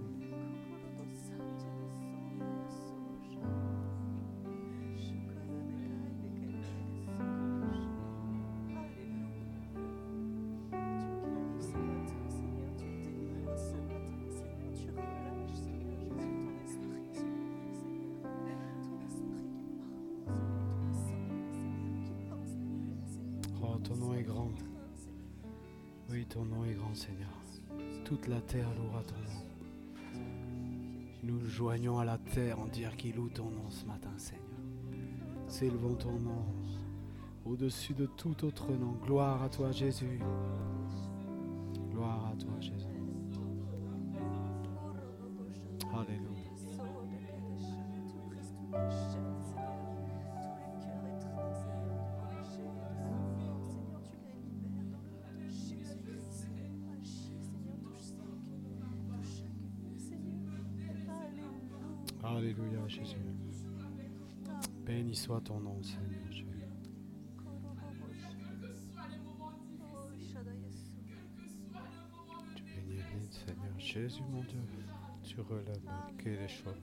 Oh, ton nom est grand. Oui, ton nom est grand, Seigneur. Toute la terre louera ton nom. Nous nous joignons à la terre en dire qu'il loue ton nom ce matin, Seigneur. S'élevons ton nom au-dessus de tout autre nom. Gloire à toi, Jésus. Gloire à toi, Jésus. Alléluia. Alléluia, Jésus. Béni soit ton nom, Seigneur Jésus. Tu bénis, Seigneur Jésus, mon Dieu. Tu relèves les choses.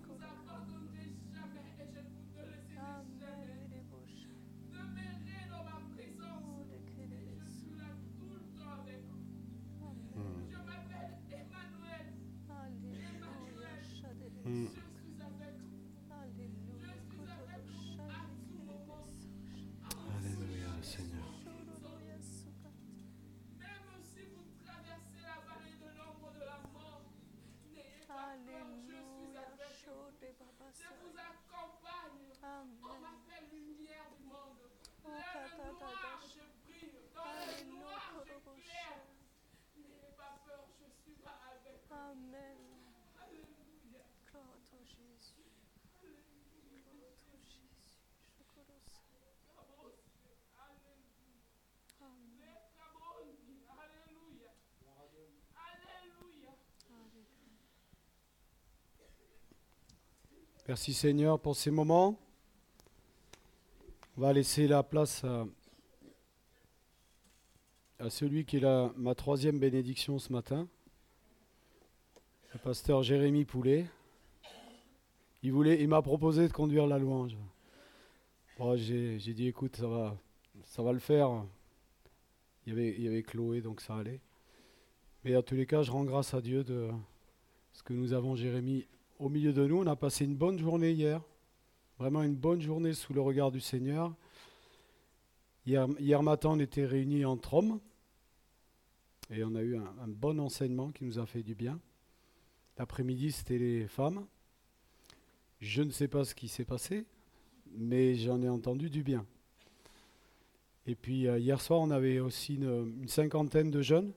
Alléluia, Seigneur. Merci Seigneur pour ces moments. On va laisser la place à celui qui est ma troisième bénédiction ce matin, le pasteur Jérémy Poulet. Il m'a proposé de conduire la louange. Bon, j'ai dit écoute, ça va le faire. Il y avait Chloé, donc ça allait. Mais en tous les cas, je rends grâce à Dieu de ce que nous avons Jérémy au milieu de nous. On a passé une bonne journée hier, vraiment une bonne journée sous le regard du Seigneur. Hier matin, on était réunis entre hommes et on a eu un bon enseignement qui nous a fait du bien. L'après-midi, c'était les femmes. Je ne sais pas ce qui s'est passé, mais j'en ai entendu du bien. Et puis hier soir, on avait aussi une cinquantaine de jeunes,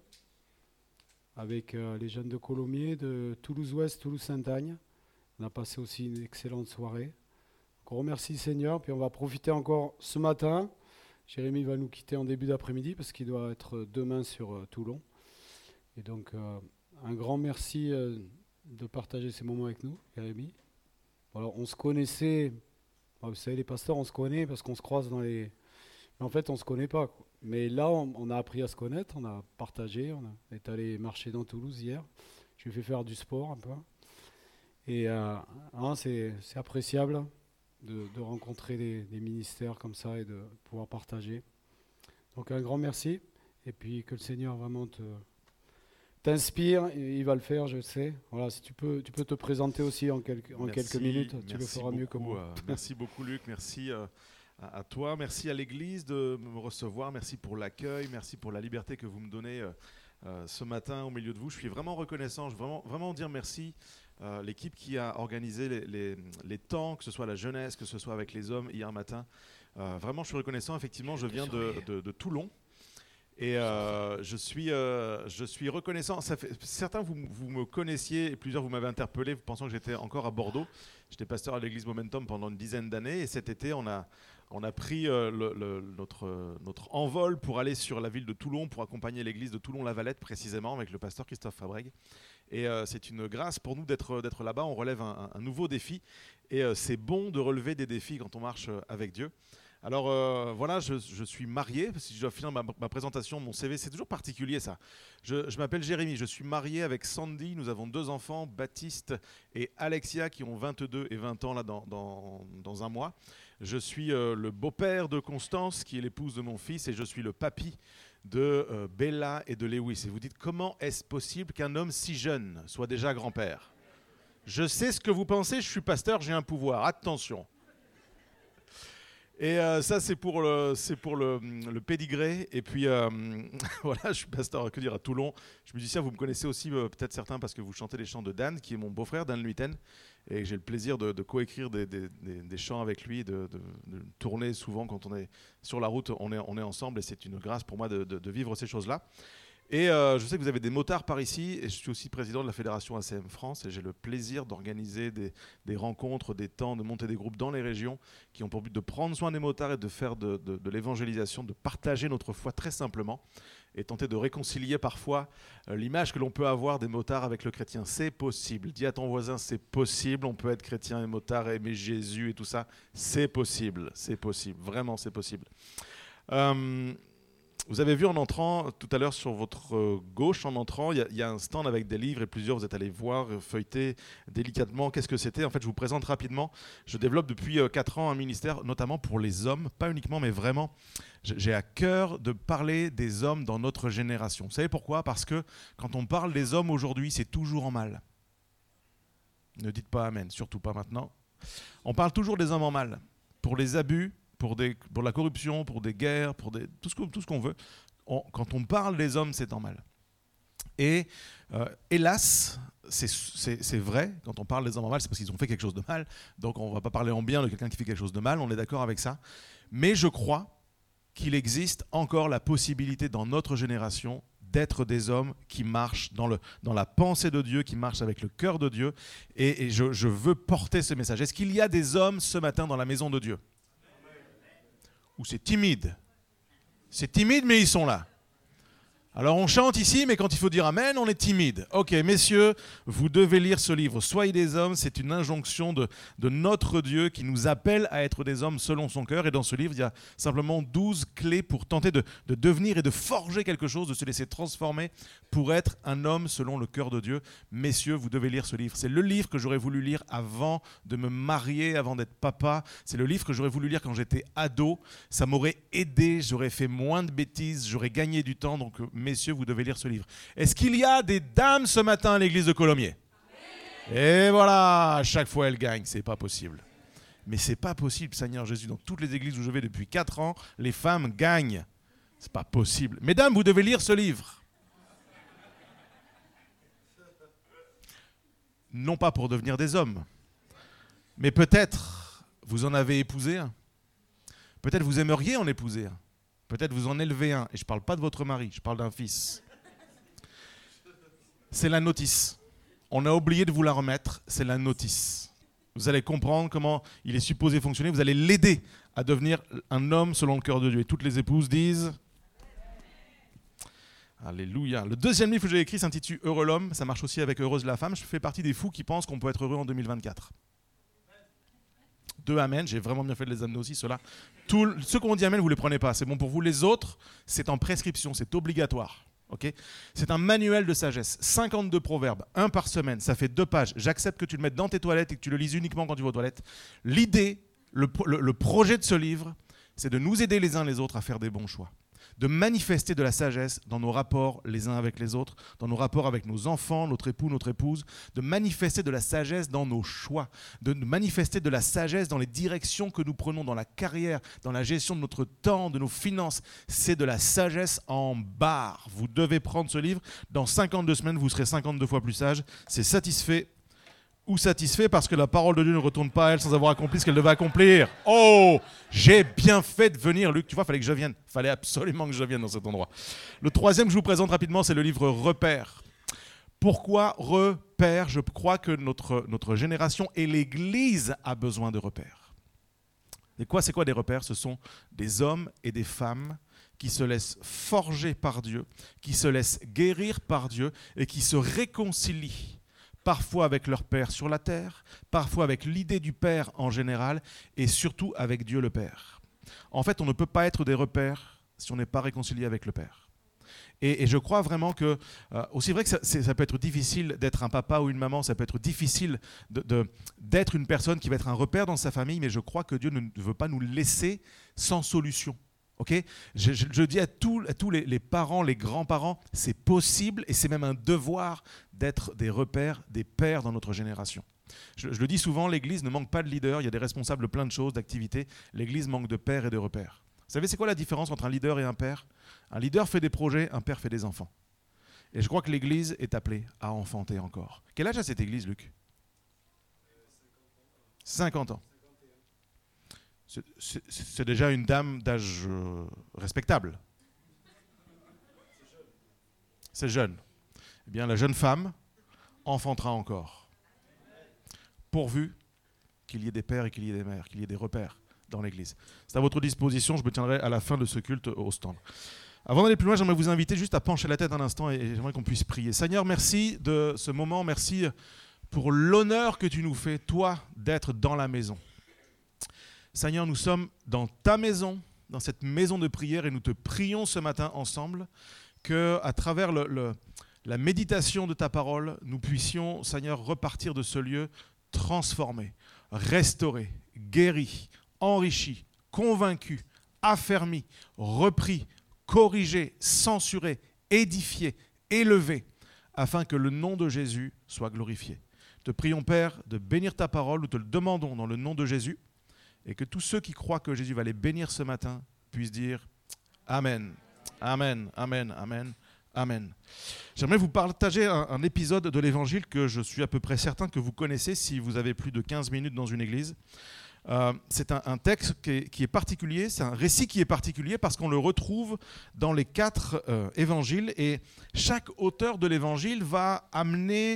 avec les jeunes de Colomiers, de Toulouse-Ouest, Toulouse-Sainte-Agne. On a passé aussi une excellente soirée. Donc on remercie le Seigneur, puis on va profiter encore ce matin. Jérémy va nous quitter en début d'après-midi parce qu'il doit être demain sur Toulon. Et donc un grand merci de partager ces moments avec nous, Jérémy. Alors on se connaissait, vous savez les pasteurs, on se connaît parce qu'on se croise dans les... Mais en fait on ne se connaît pas, quoi. Mais là on a appris à se connaître, on a partagé, on est allé marcher dans Toulouse hier. Je lui ai fait faire du sport un peu. Et c'est appréciable de rencontrer des ministères comme ça et de pouvoir partager. Donc un grand merci. Et puis que le Seigneur vraiment t'inspire, il va le faire, je sais. Voilà, si tu peux te présenter aussi en quelques minutes, tu le feras mieux que moi. Merci beaucoup Luc, merci à toi, merci à l'Église de me recevoir, merci pour l'accueil, merci pour la liberté que vous me donnez ce matin au milieu de vous. Je suis vraiment reconnaissant, je veux vraiment dire merci. L'équipe qui a organisé les temps, que ce soit la jeunesse, que ce soit avec les hommes hier matin. Vraiment, je suis reconnaissant. Effectivement, je viens de Toulon. Et je suis reconnaissant. Certains, vous me connaissiez, et plusieurs, vous m'avez interpellé, pensant que j'étais encore à Bordeaux. J'étais pasteur à l'église Momentum pendant une dizaine d'années. Et cet été, on a pris notre envol pour aller sur la ville de Toulon, pour accompagner l'église de Toulon-la-Valette, précisément, avec le pasteur Christophe Fabreg. Et c'est une grâce pour nous d'être là-bas. On relève un nouveau défi. Et c'est bon de relever des défis quand on marche avec Dieu. Alors voilà, je suis marié. Si je dois finir ma présentation, mon CV, c'est toujours particulier ça. Je m'appelle Jérémy, je suis marié avec Sandy. Nous avons 2 enfants, Baptiste et Alexia, qui ont 22 et 20 ans là, dans un mois. Je suis le beau-père de Constance, qui est l'épouse de mon fils, et je suis le papy de Bella et de Lewis. Et vous dites, comment est-ce possible qu'un homme si jeune soit déjà grand-père ? Je sais ce que vous pensez, je suis pasteur, j'ai un pouvoir. Attention. Et ça, c'est pour le pédigré. Et puis, voilà, je suis pasteur, que dire, à Toulon. Je suis musicien, vous me connaissez aussi, peut-être certains, parce que vous chantez les chants de Dan, qui est mon beau-frère, Dan Luiten. Et j'ai le plaisir de coécrire des chants avec lui, de tourner souvent quand on est sur la route, on est ensemble. Et c'est une grâce pour moi de vivre ces choses-là. Et je sais que vous avez des motards par ici, et je suis aussi président de la Fédération ACM France, et j'ai le plaisir d'organiser des rencontres, des temps, de monter des groupes dans les régions qui ont pour but de prendre soin des motards et de faire de l'évangélisation, de partager notre foi très simplement, et tenter de réconcilier parfois l'image que l'on peut avoir des motards avec le chrétien. C'est possible. Dis à ton voisin, c'est possible, on peut être chrétien et motard, aimer Jésus et tout ça. C'est possible, vraiment c'est possible. Vous avez vu en entrant, tout à l'heure sur votre gauche, en entrant, il y a un stand avec des livres et plusieurs, vous êtes allés voir, feuilleter délicatement qu'est-ce que c'était. En fait, je vous présente rapidement. Je développe depuis 4 ans un ministère, notamment pour les hommes, pas uniquement, mais vraiment, j'ai à cœur de parler des hommes dans notre génération. Vous savez pourquoi ? Parce que quand on parle des hommes aujourd'hui, c'est toujours en mal. Ne dites pas amen, surtout pas maintenant. On parle toujours des hommes en mal, pour les abus, pour la corruption, pour des guerres, pour tout ce qu'on veut. Quand on parle des hommes, c'est en mal. Et hélas, c'est vrai, quand on parle des hommes en mal, c'est parce qu'ils ont fait quelque chose de mal. Donc on ne va pas parler en bien de quelqu'un qui fait quelque chose de mal, on est d'accord avec ça. Mais je crois qu'il existe encore la possibilité dans notre génération d'être des hommes qui marchent dans la pensée de Dieu, qui marchent avec le cœur de Dieu. Et je veux porter ce message. Est-ce qu'il y a des hommes ce matin dans la maison de Dieu ? Ou c'est timide. C'est timide, mais ils sont là. Alors on chante ici, mais quand il faut dire amen, on est timide. Ok, messieurs, vous devez lire ce livre. Soyez des hommes, c'est une injonction de notre Dieu qui nous appelle à être des hommes selon son cœur. Et dans ce livre, il y a simplement 12 clés pour tenter de devenir et de forger quelque chose, de se laisser transformer pour être un homme selon le cœur de Dieu. Messieurs, vous devez lire ce livre. C'est le livre que j'aurais voulu lire avant de me marier, avant d'être papa. C'est le livre que j'aurais voulu lire quand j'étais ado. Ça m'aurait aidé, j'aurais fait moins de bêtises, j'aurais gagné du temps. Donc, messieurs, vous devez lire ce livre. Est-ce qu'il y a des dames ce matin à l'église de Colomiers ? Et voilà, à chaque fois elles gagnent, c'est pas possible. Mais c'est pas possible, Seigneur Jésus. Dans toutes les églises où je vais depuis 4 ans, les femmes gagnent. C'est pas possible. Mesdames, vous devez lire ce livre. Non pas pour devenir des hommes, mais peut-être vous en avez épousé un. Peut-être vous aimeriez en épouser un. Peut-être vous en élevez un. Et je ne parle pas de votre mari, je parle d'un fils. C'est la notice. On a oublié de vous la remettre, c'est la notice. Vous allez comprendre comment il est supposé fonctionner. Vous allez l'aider à devenir un homme selon le cœur de Dieu. Et toutes les épouses disent... Alléluia. Le deuxième livre que j'ai écrit s'intitule « Heureux l'homme ». Ça marche aussi avec « Heureuse la femme ». Je fais partie des fous qui pensent qu'on peut être heureux en 2024. 2 amen, j'ai vraiment bien fait de les amener aussi, ceux-là. Ceux qu'on dit amen, vous ne les prenez pas, c'est bon pour vous. Les autres, c'est en prescription, c'est obligatoire. Okay, c'est un manuel de sagesse, 52 proverbes, 1 par semaine, ça fait 2 pages. J'accepte que tu le mettes dans tes toilettes et que tu le lises uniquement quand tu vas aux toilettes. L'idée, le projet de ce livre, c'est de nous aider les uns les autres à faire des bons choix. De manifester de la sagesse dans nos rapports les uns avec les autres, dans nos rapports avec nos enfants, notre époux, notre épouse, de manifester de la sagesse dans nos choix, de manifester de la sagesse dans les directions que nous prenons dans la carrière, dans la gestion de notre temps, de nos finances. C'est de la sagesse en barre. Vous devez prendre ce livre. Dans 52 semaines, vous serez 52 fois plus sage. C'est satisfait ou satisfait parce que la parole de Dieu ne retourne pas à elle sans avoir accompli ce qu'elle devait accomplir. Oh, j'ai bien fait de venir, Luc. Tu vois, il fallait que je vienne. Il fallait absolument que je vienne dans cet endroit. Le troisième que je vous présente rapidement, c'est le livre Repères. Pourquoi repères ? Je crois que notre génération et l'Église a besoin de repères. Et c'est quoi des repères ? Ce sont des hommes et des femmes qui se laissent forger par Dieu, qui se laissent guérir par Dieu et qui se réconcilient parfois avec leur Père sur la terre, parfois avec l'idée du Père en général, et surtout avec Dieu le Père. En fait, on ne peut pas être des repères si on n'est pas réconcilié avec le Père. Et je crois vraiment que, aussi vrai que ça peut être difficile d'être un papa ou une maman, ça peut être difficile d'être une personne qui va être un repère dans sa famille, mais je crois que Dieu ne veut pas nous laisser sans solution. Okay, je dis à tous les parents, les grands-parents, c'est possible et c'est même un devoir d'être des repères, des pères dans notre génération. Je le dis souvent, l'Église ne manque pas de leaders, il y a des responsables de plein de choses, d'activités. L'Église manque de pères et de repères. Vous savez, c'est quoi la différence entre un leader et un père ? Un leader fait des projets, un père fait des enfants. Et je crois que l'Église est appelée à enfanter encore. Quel âge a cette Église, Luc ? 50 ans. C'est déjà une dame d'âge respectable. C'est jeune. Eh bien, la jeune femme enfantera encore. Pourvu qu'il y ait des pères et qu'il y ait des mères, qu'il y ait des repères dans l'Église. C'est à votre disposition, je me tiendrai à la fin de ce culte au stand. Avant d'aller plus loin, j'aimerais vous inviter juste à pencher la tête un instant et j'aimerais qu'on puisse prier. Seigneur, merci de ce moment, merci pour l'honneur que tu nous fais, toi, d'être dans la maison. Seigneur, nous sommes dans ta maison, dans cette maison de prière, et nous te prions ce matin ensemble qu'à travers la méditation de ta parole, nous puissions, Seigneur, repartir de ce lieu transformé, restauré, guéri, enrichi, convaincu, affermi, repris, corrigé, censuré, édifié, élevé, afin que le nom de Jésus soit glorifié. Te prions, Père, de bénir ta parole, nous te le demandons dans le nom de Jésus, et que tous ceux qui croient que Jésus va les bénir ce matin puissent dire Amen, Amen, Amen, Amen, Amen. J'aimerais vous partager un épisode de l'Évangile que je suis à peu près certain que vous connaissez si vous avez plus de 15 minutes dans une église. C'est un texte qui est particulier, c'est un récit qui est particulier parce qu'on le retrouve dans les 4 évangiles et chaque auteur de l'évangile va amener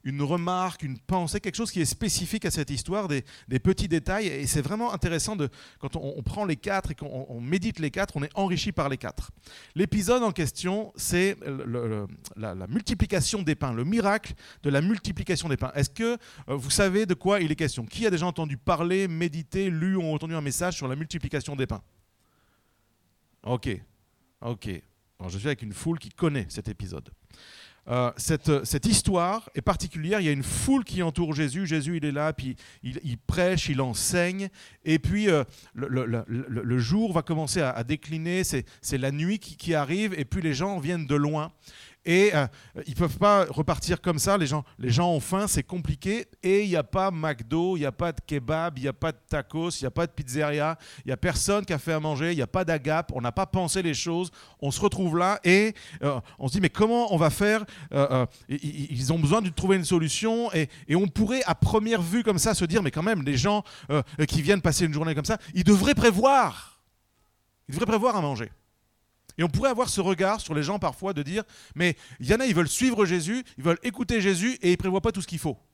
une remarque, une pensée, quelque chose qui est spécifique à cette histoire, des petits détails. Et c'est vraiment intéressant, quand on prend les 4 et qu'on médite les 4, on est enrichi par les 4. L'épisode en question, c'est la multiplication des pains, le miracle de la multiplication des pains. Est-ce que vous savez de quoi il est question? Qui a déjà entendu parler, méditer, lu ou entendu un message sur la multiplication des pains? Ok. Alors, je suis avec une foule qui connaît cet épisode. Cette histoire est particulière. Il y a une foule qui entoure Jésus. Jésus, il est là, puis il prêche, il enseigne. Et puis, le jour va commencer à décliner. C'est la nuit qui arrive. Et puis, les gens viennent de loin. Et ils ne peuvent pas repartir comme ça. Les gens ont faim, c'est compliqué. Et il n'y a pas McDo, il n'y a pas de kebab, il n'y a pas de tacos, il n'y a pas de pizzeria. Il n'y a personne qui a fait à manger, il n'y a pas d'agape. On n'a pas pensé les choses. On se retrouve là et on se dit, mais comment on va faire? Ils ont besoin de trouver une solution. Et on pourrait, à première vue comme ça, se dire, mais quand même, les gens qui viennent passer une journée comme ça, ils devraient prévoir. Ils devraient prévoir à manger. Et on pourrait avoir ce regard sur les gens parfois de dire, mais il y en a, ils veulent suivre Jésus, ils veulent écouter Jésus et ils ne prévoient pas tout ce qu'il faut.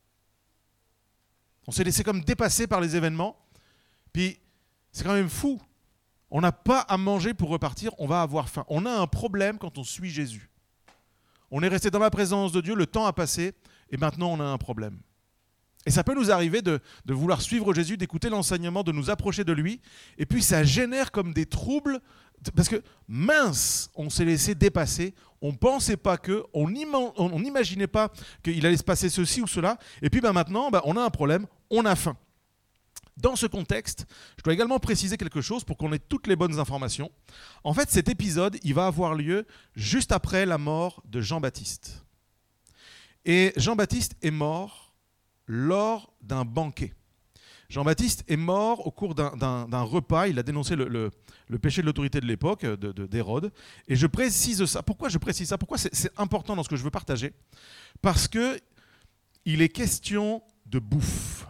On s'est laissé comme dépasser par les événements, puis c'est quand même fou. On n'a pas à manger pour repartir, on va avoir faim. On a un problème quand on suit Jésus. On est resté dans la présence de Dieu, le temps a passé, et maintenant on a un problème. Et ça peut nous arriver de vouloir suivre Jésus, d'écouter l'enseignement, de nous approcher de lui, et puis ça génère comme des troubles, parce que mince, on s'est laissé dépasser, on ne pensait pas on n'imaginait pas qu'il allait se passer ceci ou cela, et puis maintenant on a un problème, on a faim. Dans ce contexte, je dois également préciser quelque chose pour qu'on ait toutes les bonnes informations. En fait, cet épisode, il va avoir lieu juste après la mort de Jean-Baptiste. Et Jean-Baptiste est mort lors d'un banquet. Jean-Baptiste est mort au cours d'un repas. Il a dénoncé le péché de l'autorité de l'époque, d'Hérode. Et je précise ça. Pourquoi je précise ça? Pourquoi c'est important dans ce que je veux partager? Parce qu'il est question de bouffe.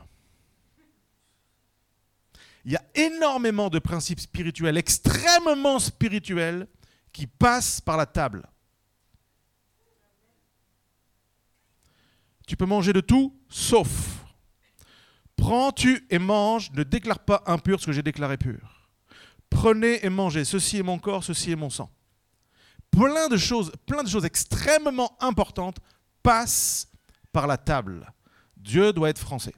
Il y a énormément de principes spirituels, extrêmement spirituels, qui passent par la table. Tu peux manger de tout, sauf... Prends-tu et mange, ne déclare pas impur ce que j'ai déclaré pur. Prenez et mangez, ceci est mon corps, ceci est mon sang. Plein de choses extrêmement importantes passent par la table. Dieu doit être français.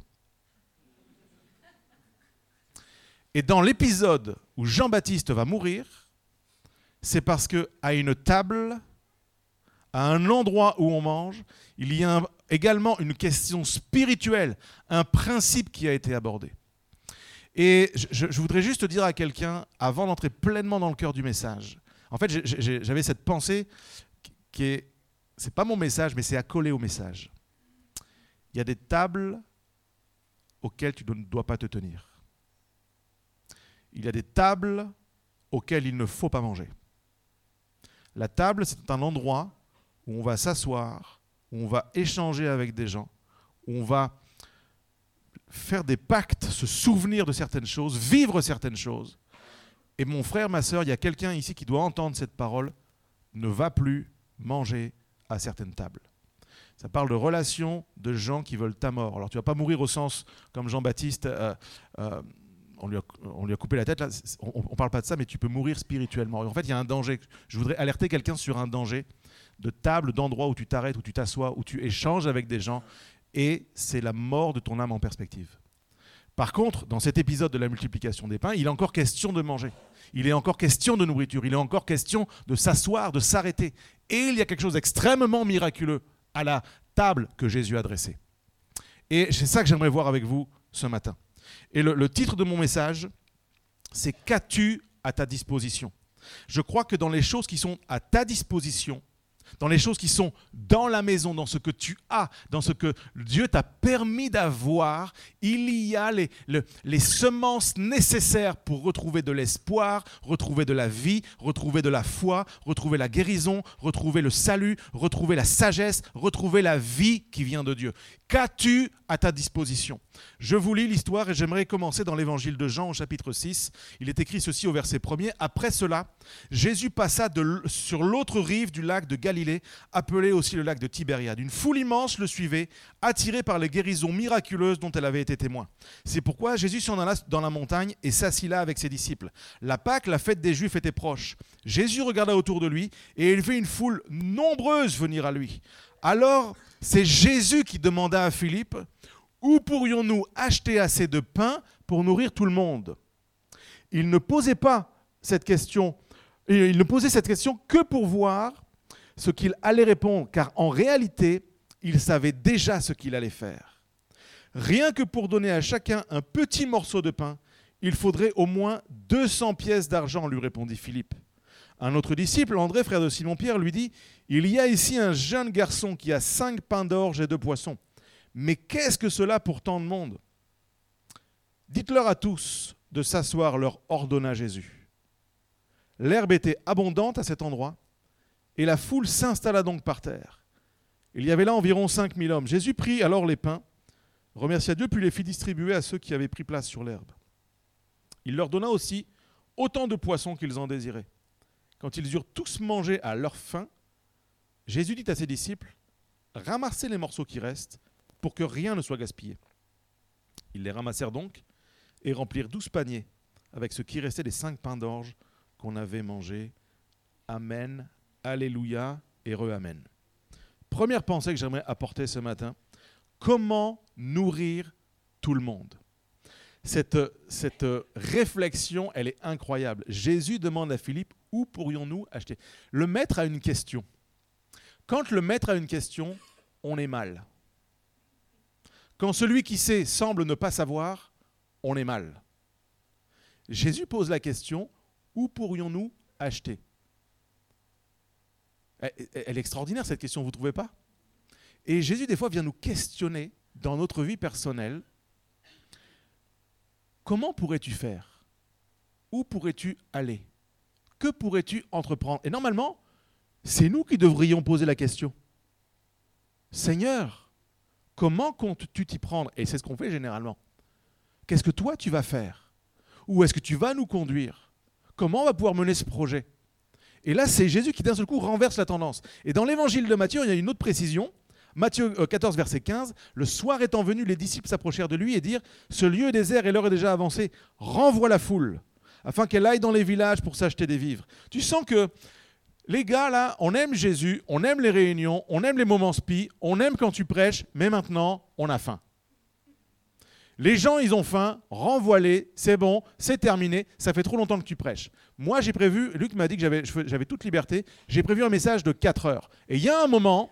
Et dans l'épisode où Jean-Baptiste va mourir, c'est parce qu'à une table, à un endroit où on mange, il y a également une question spirituelle, un principe qui a été abordé. Et je voudrais juste dire à quelqu'un, avant d'entrer pleinement dans le cœur du message, en fait j'avais cette pensée c'est pas mon message, mais c'est accolé au message. Il y a des tables auxquelles tu ne dois pas te tenir. Il y a des tables auxquelles il ne faut pas manger. La table, c'est un endroit où on va s'asseoir, où on va échanger avec des gens, où on va faire des pactes, se souvenir de certaines choses, vivre certaines choses. Et mon frère, ma sœur, il y a quelqu'un ici qui doit entendre cette parole, ne va plus manger à certaines tables. Ça parle de relations de gens qui veulent ta mort. Alors tu ne vas pas mourir au sens comme Jean-Baptiste, on lui a coupé la tête, là. On ne parle pas de ça, mais tu peux mourir spirituellement. Et en fait, il y a un danger. Je voudrais alerter quelqu'un sur un danger de table, d'endroit où tu t'arrêtes, où tu t'assois, où tu échanges avec des gens, et c'est la mort de ton âme en perspective. Par contre, dans cet épisode de la multiplication des pains, il est encore question de manger. Il est encore question de nourriture. Il est encore question de s'asseoir, de s'arrêter. Et il y a quelque chose d'extrêmement miraculeux à la table que Jésus a dressée. Et c'est ça que j'aimerais voir avec vous ce matin. Et le titre de mon message, c'est « Qu'as-tu à ta disposition ?» Je crois que dans les choses qui sont à ta disposition, dans les choses qui sont dans la maison, dans ce que tu as, dans ce que Dieu t'a permis d'avoir, il y a les semences nécessaires pour retrouver de l'espoir, retrouver de la vie, retrouver de la foi, retrouver la guérison, retrouver le salut, retrouver la sagesse, retrouver la vie qui vient de Dieu. Qu'as-tu à ta disposition? Je vous lis l'histoire et j'aimerais commencer dans l'évangile de Jean au chapitre 6. Il est écrit ceci au verset 1er. Après cela, Jésus passa sur l'autre rive du lac de Galilée Galilée, appelé aussi le lac de Tibériade. Une foule immense le suivait, attirée par les guérisons miraculeuses dont elle avait été témoin. C'est pourquoi Jésus s'en alla dans la montagne et s'assit là avec ses disciples. La Pâque, la fête des Juifs, était proche. Jésus regarda autour de lui et il vit une foule nombreuse venir à lui. Alors, c'est Jésus qui demanda à Philippe, « Où pourrions-nous acheter assez de pain pour nourrir tout le monde ?» Il ne posait cette question que pour voir ce qu'il allait répondre, car en réalité, il savait déjà ce qu'il allait faire. Rien que pour donner à chacun un petit morceau de pain, il faudrait au moins 200 pièces d'argent, lui répondit Philippe. Un autre disciple, André, frère de Simon-Pierre, lui dit, « Il y a ici un jeune garçon qui a 5 pains d'orge et 2 poissons. Mais qu'est-ce que cela pour tant de monde ? Dites-leur à tous de s'asseoir, leur ordonna Jésus. L'herbe était abondante à cet endroit, et la foule s'installa donc par terre. Il y avait là environ 5000 hommes. Jésus prit alors les pains, remercia Dieu, puis les fit distribuer à ceux qui avaient pris place sur l'herbe. Il leur donna aussi autant de poissons qu'ils en désiraient. Quand ils eurent tous mangé à leur faim, Jésus dit à ses disciples, « Ramassez les morceaux qui restent, pour que rien ne soit gaspillé. » Ils les ramassèrent donc, et remplirent 12 paniers, avec ce qui restait des 5 pains d'orge qu'on avait mangés. Amen, Alléluia et re-Amen. Première pensée que j'aimerais apporter ce matin, comment nourrir tout le monde ? Cette réflexion, elle est incroyable. Jésus demande à Philippe, où pourrions-nous acheter ? Le maître a une question. Quand le maître a une question, on est mal. Quand celui qui sait semble ne pas savoir, on est mal. Jésus pose la question, où pourrions-nous acheter ? Elle est extraordinaire cette question, vous ne trouvez pas ? Et Jésus des fois vient nous questionner dans notre vie personnelle. Comment pourrais-tu faire ? Où pourrais-tu aller ? Que pourrais-tu entreprendre ? Et normalement, c'est nous qui devrions poser la question. Seigneur, comment comptes-tu t'y prendre ? Et c'est ce qu'on fait généralement. Qu'est-ce que toi tu vas faire ? Où est-ce que tu vas nous conduire ? Comment on va pouvoir mener ce projet ? Et là, c'est Jésus qui d'un seul coup renverse la tendance. Et dans l'évangile de Matthieu, il y a une autre précision. Matthieu 14, verset 15. Le soir étant venu, les disciples s'approchèrent de lui et dirent, « Ce lieu est désert et l'heure est déjà avancée. Renvoie la foule, afin qu'elle aille dans les villages pour s'acheter des vivres. » Tu sens que les gars, là, on aime Jésus, on aime les réunions, on aime les moments spi, on aime quand tu prêches, mais maintenant, on a faim. Les gens, ils ont faim, renvoie-les, c'est bon, c'est terminé, ça fait trop longtemps que tu prêches. Moi, j'ai prévu, Luc m'a dit que j'avais toute liberté, j'ai prévu un message de 4 heures. Et il y a un moment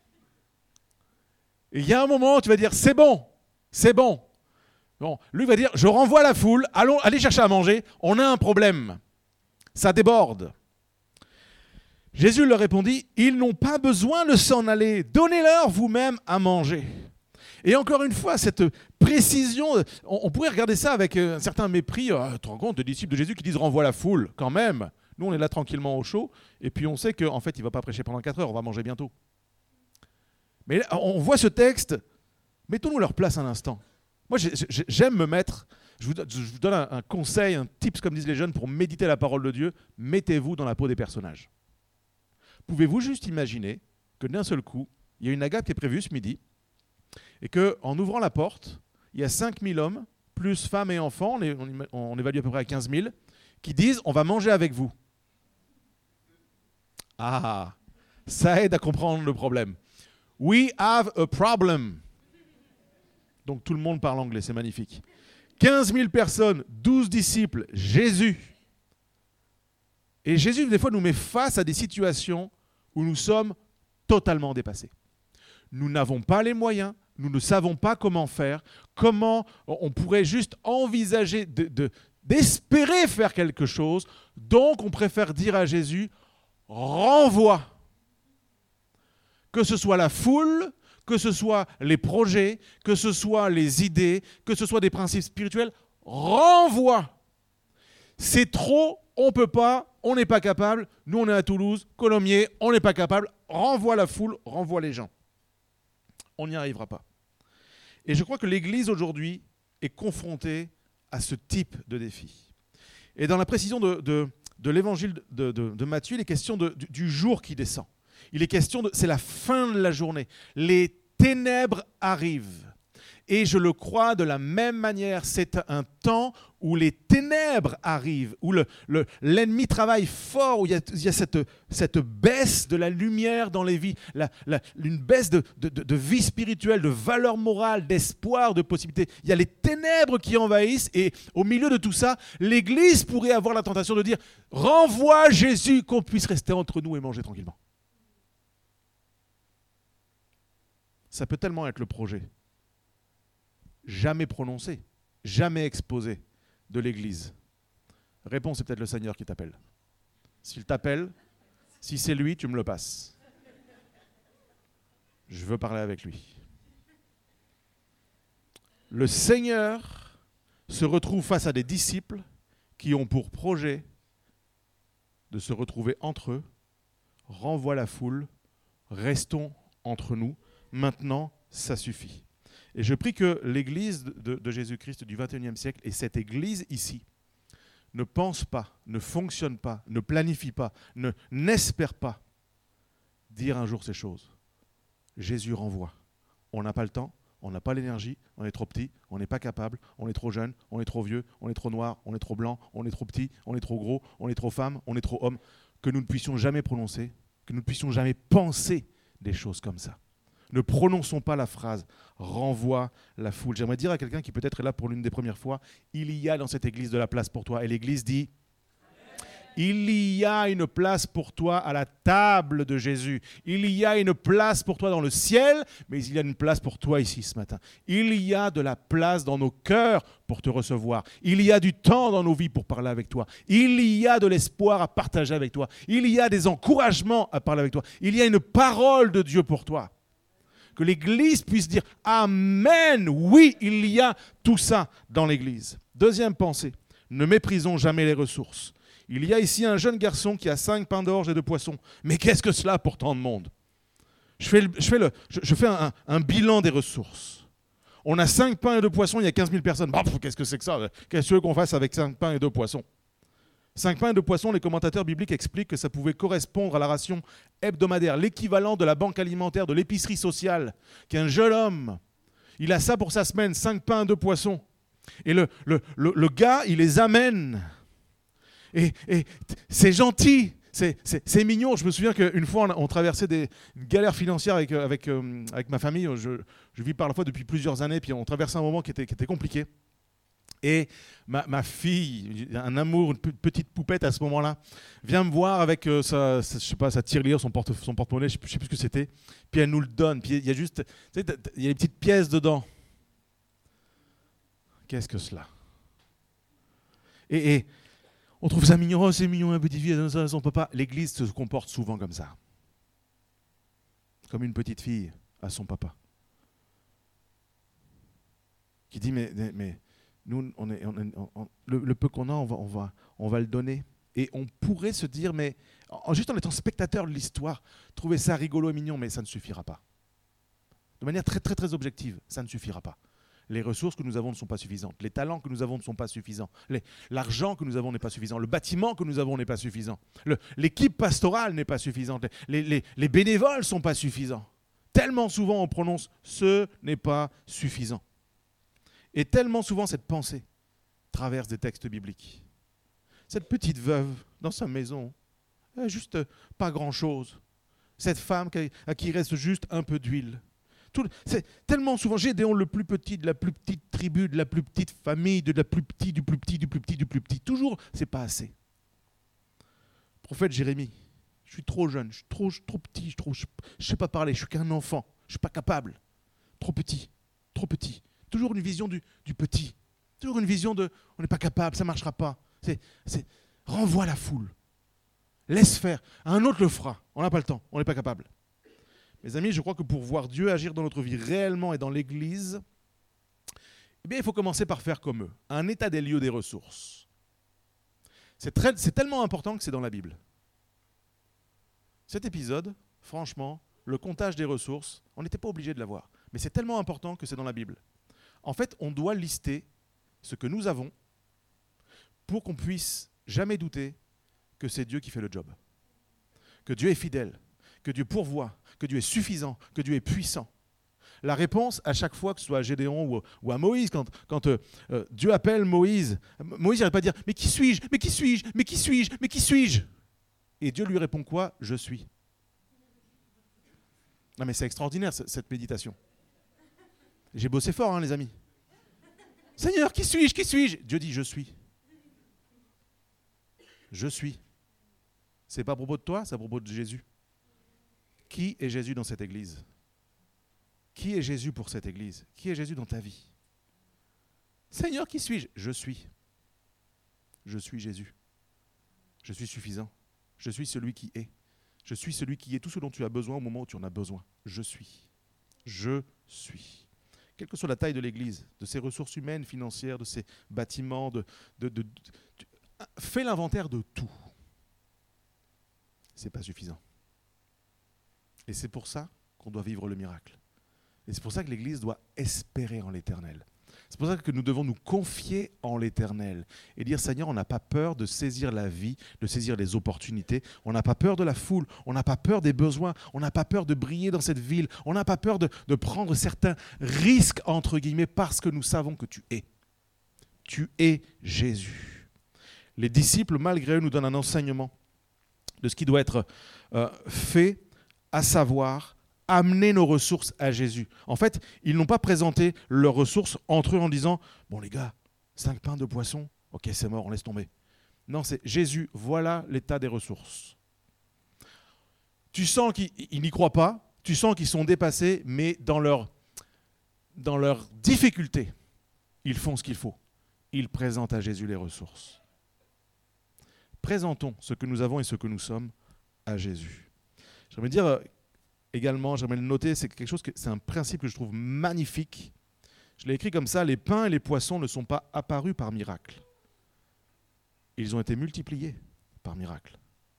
où tu vas dire, c'est bon. Bon, Luc va dire, je renvoie la foule, allez chercher à manger, on a un problème. Ça déborde. Jésus leur répondit, ils n'ont pas besoin de s'en aller, donnez-leur vous-même à manger. Et encore une fois, cette précision, on pourrait regarder ça avec un certain mépris. Tu te rends compte, des disciples de Jésus qui disent « renvoie la foule », quand même. Nous, on est là tranquillement au chaud, et puis on sait qu'en fait, il ne va pas prêcher pendant 4 heures, on va manger bientôt. Mais là, on voit ce texte, mettons-nous leur place un instant. Moi, j'aime me mettre, je vous donne un conseil, un tips, comme disent les jeunes, pour méditer la parole de Dieu, mettez-vous dans la peau des personnages. Pouvez-vous juste imaginer que d'un seul coup, il y a une agape qui est prévue ce midi, et qu'en ouvrant la porte, il y a 5000 hommes, plus femmes et enfants, on évalue à peu près à 15 000, qui disent « on va manger avec vous ». Ah, ça aide à comprendre le problème. « We have a problem ». Donc tout le monde parle anglais, c'est magnifique. 15 000 personnes, 12 disciples, Jésus. Et Jésus, des fois, nous met face à des situations où nous sommes totalement dépassés. Nous n'avons pas les moyens, nous ne savons pas comment faire, comment on pourrait juste envisager d'espérer faire quelque chose. Donc, on préfère dire à Jésus, renvoie. Que ce soit la foule, que ce soit les projets, que ce soit les idées, que ce soit des principes spirituels, renvoie. C'est trop, on ne peut pas, on n'est pas capable. Nous, on est à Toulouse, Colomiers, on n'est pas capable. Renvoie la foule, renvoie les gens. On n'y arrivera pas. Et je crois que l'Église aujourd'hui est confrontée à ce type de défi. Et dans la précision de l'évangile de Matthieu, il est question du jour qui descend. Il est question c'est la fin de la journée. Les ténèbres arrivent. Et je le crois de la même manière, c'est un temps où les ténèbres arrivent, où l'ennemi travaille fort, où il y a cette baisse de la lumière dans les vies, une baisse de vie spirituelle, de valeur morale, d'espoir, de possibilités. Il y a les ténèbres qui envahissent et au milieu de tout ça, l'Église pourrait avoir la tentation de dire « Renvoie Jésus, qu'on puisse rester entre nous et manger tranquillement. » Ça peut tellement être le projet. Jamais prononcé, jamais exposé de l'Église. Réponse, c'est peut-être le Seigneur qui t'appelle. S'il t'appelle, si c'est lui, tu me le passes. Je veux parler avec lui. Le Seigneur se retrouve face à des disciples qui ont pour projet de se retrouver entre eux, renvoie la foule, restons entre nous, maintenant ça suffit. Et je prie que l'Église de Jésus-Christ du XXIe siècle et cette Église ici ne pense pas, ne fonctionne pas, ne planifie pas, n'espère pas dire un jour ces choses. Jésus renvoie. On n'a pas le temps, on n'a pas l'énergie, on est trop petit, on n'est pas capable, on est trop jeune, on est trop vieux, on est trop noir, on est trop blanc, on est trop petit, on est trop gros, on est trop femme, on est trop homme, que nous ne puissions jamais prononcer, que nous ne puissions jamais penser des choses comme ça. Ne prononçons pas la phrase « renvoie la foule ». J'aimerais dire à quelqu'un qui peut-être est là pour l'une des premières fois, il y a dans cette église de la place pour toi. Et l'église dit « il y a une place pour toi à la table de Jésus. Il y a une place pour toi dans le ciel, mais il y a une place pour toi ici ce matin. Il y a de la place dans nos cœurs pour te recevoir. Il y a du temps dans nos vies pour parler avec toi. Il y a de l'espoir à partager avec toi. Il y a des encouragements à parler avec toi. Il y a une parole de Dieu pour toi. Que l'Église puisse dire « Amen ». Oui, il y a tout ça dans l'Église. Deuxième pensée, ne méprisons jamais les ressources. Il y a ici un jeune garçon qui a 5 pains d'orge et 2 poissons. Mais qu'est-ce que cela pour tant de monde ? Je fais un bilan des ressources. On a 5 pains et 2 poissons, il y a 15 000 personnes. Bah, qu'est-ce que c'est que ça ? Qu'est-ce que tu veux qu'on fasse avec 5 pains et 2 poissons ? 5 pains et 2 poissons, les commentateurs bibliques expliquent que ça pouvait correspondre à la ration hebdomadaire, l'équivalent de la banque alimentaire, de l'épicerie sociale, qu'un jeune homme, il a ça pour sa semaine, 5 pains et 2 poissons. Et le gars, il les amène. Et c'est gentil, c'est mignon. Je me souviens qu'une fois, on traversait une galère financière avec ma famille. Je vis parfois depuis plusieurs années, puis on traversait un moment qui était compliqué. Et ma fille, un amour, une petite poupette à ce moment-là, vient me voir avec sa tirelire, son porte-monnaie, je ne sais plus ce que c'était. Puis elle nous le donne. Puis il y a juste, il y a des petites pièces dedans. Qu'est-ce que cela ? Et on trouve ça mignon. Oh, c'est mignon, un petit fille, son papa. L'Église se comporte souvent comme ça. Comme une petite fille à son papa. Qui dit, mais nous, le peu qu'on a, on va le donner. Et on pourrait se dire, mais juste en étant spectateur de l'histoire, trouver ça rigolo et mignon, mais ça ne suffira pas. De manière très, très, très objective, ça ne suffira pas. Les ressources que nous avons ne sont pas suffisantes. Les talents que nous avons ne sont pas suffisants. L'argent que nous avons n'est pas suffisant. Le bâtiment que nous avons n'est pas suffisant. L'équipe pastorale n'est pas suffisante. Les bénévoles ne sont pas suffisants. Tellement souvent on prononce « ce n'est pas suffisant ». Et tellement souvent cette pensée traverse des textes bibliques. Cette petite veuve dans sa maison, elle n'a juste pas grand-chose. Cette femme à qui reste juste un peu d'huile. C'est tellement souvent Gédéon le plus petit de la plus petite tribu, de la plus petite famille, de la plus petit, du plus petit, du plus petit, du plus petit. Toujours, c'est pas assez. Prophète Jérémie, je suis trop jeune, je suis trop petit, je sais pas parler, je suis qu'un enfant, je suis pas capable. Trop petit, trop petit. Toujours une vision du petit. Toujours une vision de on n'est pas capable, ça marchera pas. C'est renvoie la foule. Laisse faire. Un autre le fera. On n'a pas le temps, on n'est pas capable. Mes amis, je crois que pour voir Dieu agir dans notre vie réellement et dans l'Église, eh bien, il faut commencer par faire comme eux, un état des lieux des ressources. C'est tellement important que c'est dans la Bible. Cet épisode, franchement, le comptage des ressources, on n'était pas obligé de l'avoir, mais c'est tellement important que c'est dans la Bible. En fait, on doit lister ce que nous avons pour qu'on puisse jamais douter que c'est Dieu qui fait le job, que Dieu est fidèle, que Dieu pourvoit, que Dieu est suffisant, que Dieu est puissant. La réponse, à chaque fois, que ce soit à Gédéon ou à Moïse, quand Dieu appelle Moïse, Moïse n'arrête pas de dire « Mais qui suis-je ? Mais qui suis-je ? Mais qui suis-je ? Mais qui suis-je » Et Dieu lui répond quoi ? « Je suis. » Non mais c'est extraordinaire cette méditation. J'ai bossé fort, hein, les amis. Seigneur, qui suis-je ? Qui suis-je ? Dieu dit « Je suis. » Je suis. C'est pas à propos de toi, c'est à propos de Jésus. Qui est Jésus dans cette église ? Qui est Jésus pour cette église ? Qui est Jésus dans ta vie ? Seigneur, qui suis-je ? Je suis. Je suis Jésus. Je suis suffisant. Je suis celui qui est. Je suis celui qui est tout ce dont tu as besoin au moment où tu en as besoin. Je suis. Je suis. Quelle que soit la taille de l'église, de ses ressources humaines, financières, de ses bâtiments, fais l'inventaire de tout. C'est pas suffisant. Et c'est pour ça qu'on doit vivre le miracle. Et c'est pour ça que l'Église doit espérer en l'Éternel. C'est pour ça que nous devons nous confier en l'Éternel et dire, Seigneur, on n'a pas peur de saisir la vie, de saisir les opportunités. On n'a pas peur de la foule, on n'a pas peur des besoins, on n'a pas peur de briller dans cette ville, on n'a pas peur de prendre certains risques, entre guillemets, parce que nous savons que tu es. Tu es Jésus. Les disciples, malgré eux, nous donnent un enseignement de ce qui doit être fait, à savoir amener nos ressources à Jésus. En fait, ils n'ont pas présenté leurs ressources entre eux en disant « Bon les gars, 5 pains, 2 poissons, ok c'est mort, on laisse tomber. » Non, c'est Jésus, voilà l'état des ressources. Tu sens qu'ils n'y croient pas, tu sens qu'ils sont dépassés, mais dans leur difficulté, ils font ce qu'il faut. Ils présentent à Jésus les ressources. Présentons ce que nous avons et ce que nous sommes à Jésus. J'aimerais dire également, j'aimerais le noter, c'est un principe que je trouve magnifique. Je l'ai écrit comme ça, les pains et les poissons ne sont pas apparus par miracle. Ils ont été multipliés par miracle.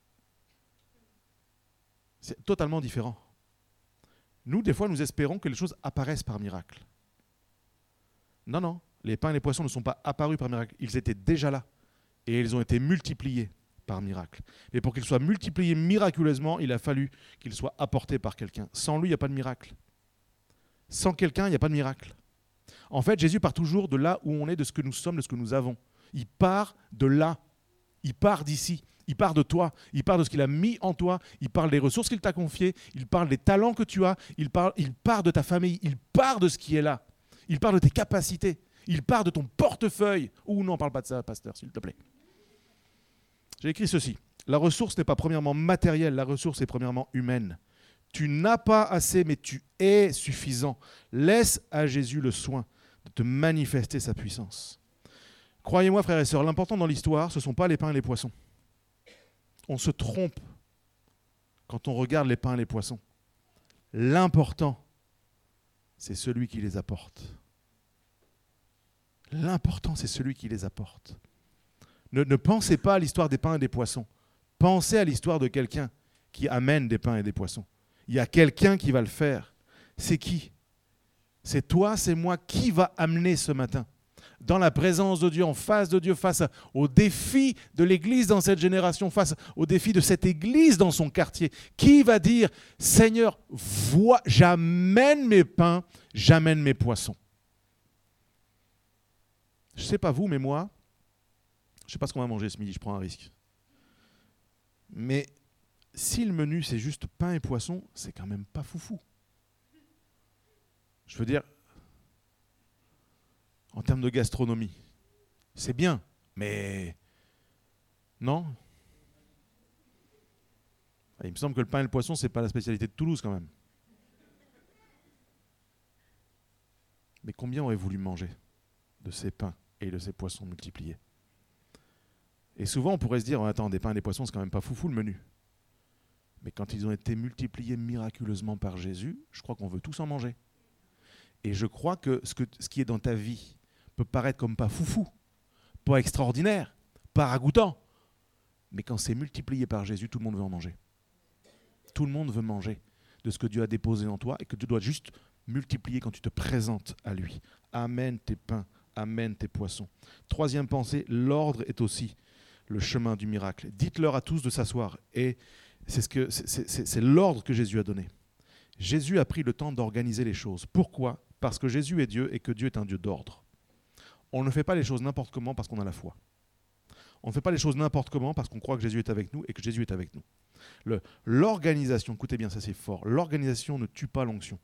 C'est totalement différent. Nous, des fois, nous espérons que les choses apparaissent par miracle. Non, les pains et les poissons ne sont pas apparus par miracle. Ils étaient déjà là. Et ils ont été multipliés par miracle. Et pour qu'ils soient multipliés miraculeusement, il a fallu qu'ils soient apportés par quelqu'un. Sans lui, il n'y a pas de miracle. Sans quelqu'un, il n'y a pas de miracle. En fait, Jésus part toujours de là où on est, de ce que nous sommes, de ce que nous avons. Il part de là. Il part d'ici. Il part de toi. Il part de ce qu'il a mis en toi. Il parle des ressources qu'il t'a confiées. Il parle des talents que tu as. Il part de ta famille. Il part de ce qui est là. Il part de tes capacités. Il part de ton portefeuille. Ou non, parle pas de ça, pasteur, s'il te plaît. J'ai écrit ceci. La ressource n'est pas premièrement matérielle, la ressource est premièrement humaine. Tu n'as pas assez, mais tu es suffisant. Laisse à Jésus le soin de te manifester sa puissance. Croyez-moi, frères et sœurs, l'important dans l'histoire, ce ne sont pas les pains et les poissons. On se trompe quand on regarde les pains et les poissons. L'important, c'est celui qui les apporte. L'important, c'est celui qui les apporte. Ne pensez pas à l'histoire des pains et des poissons. Pensez à l'histoire de quelqu'un qui amène des pains et des poissons. Il y a quelqu'un qui va le faire. C'est qui ? C'est toi, c'est moi. Qui va amener ce matin ? Dans la présence de Dieu, en face de Dieu, face aux défis de l'Église dans cette génération, face aux défis de cette Église dans son quartier. Qui va dire, Seigneur, j'amène mes pains, j'amène mes poissons. Je ne sais pas vous, mais moi, je ne sais pas ce qu'on va manger ce midi, je prends un risque. Mais si le menu c'est juste pain et poisson, c'est quand même pas foufou. Je veux dire, en termes de gastronomie, c'est bien, mais non. Il me semble que le pain et le poisson, c'est pas la spécialité de Toulouse quand même. Mais combien aurait voulu manger de ces pains et de ces poissons multipliés ? Et souvent, on pourrait se dire, attends, des pains et des poissons, c'est quand même pas foufou le menu. Mais quand ils ont été multipliés miraculeusement par Jésus, je crois qu'on veut tous en manger. Et je crois que ce qui est dans ta vie peut paraître comme pas foufou, pas extraordinaire, pas ragoûtant. Mais quand c'est multiplié par Jésus, tout le monde veut en manger. Tout le monde veut manger de ce que Dieu a déposé en toi et que tu dois juste multiplier quand tu te présentes à lui. Amène tes pains, amène tes poissons. Troisième pensée, l'ordre est aussi le chemin du miracle. Dites-leur à tous de s'asseoir et C'est l'ordre que Jésus a donné. Jésus a pris le temps d'organiser les choses. Pourquoi ? Parce que Jésus est Dieu et que Dieu est un Dieu d'ordre. On ne fait pas les choses n'importe comment parce qu'on a la foi. On ne fait pas les choses n'importe comment parce qu'on croit que Jésus est avec nous et que Jésus est avec nous. L'organisation, écoutez bien, ça c'est fort, l'organisation ne tue pas l'onction.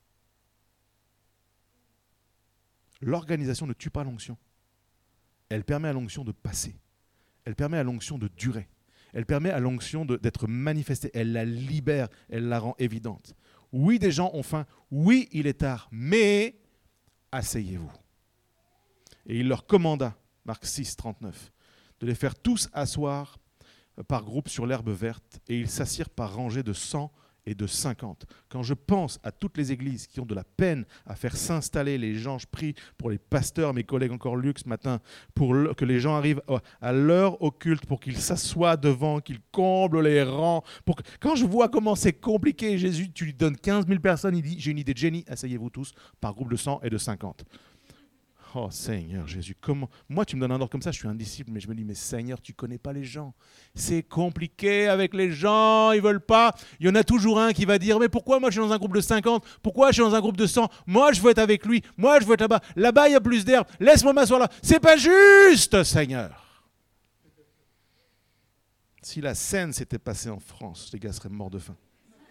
L'organisation ne tue pas l'onction. Elle permet à l'onction de passer. Elle permet à l'onction de durer. Elle permet à l'onction d'être manifestée. Elle la libère, elle la rend évidente. Oui, des gens ont faim. Oui, il est tard. Mais asseyez-vous. Et il leur commanda, Marc 6, 39, de les faire tous asseoir par groupe sur l'herbe verte. Et ils s'assirent par rangées de 100 et de 50. Quand je pense à toutes les églises qui ont de la peine à faire s'installer les gens, je prie pour les pasteurs, mes collègues encore Luc ce matin, pour que les gens arrivent à l'heure au culte, pour qu'ils s'assoient devant, qu'ils comblent les rangs. Quand je vois comment c'est compliqué, Jésus, tu lui donnes 15 000 personnes, il dit, j'ai une idée de génie, asseyez-vous tous par groupe de 100 et de 50. Oh Seigneur Jésus, comment... Moi tu me donnes un ordre comme ça, je suis un disciple, mais je me dis, mais Seigneur, tu connais pas les gens. C'est compliqué avec les gens, ils veulent pas. Il y en a toujours un qui va dire, mais pourquoi moi je suis dans un groupe de 50 ? Pourquoi je suis dans un groupe de 100 ? Moi je veux être avec lui, moi je veux être là-bas. Là-bas il y a plus d'herbe, laisse-moi m'asseoir là. C'est pas juste, Seigneur. Si la scène s'était passée en France, les gars seraient morts de faim.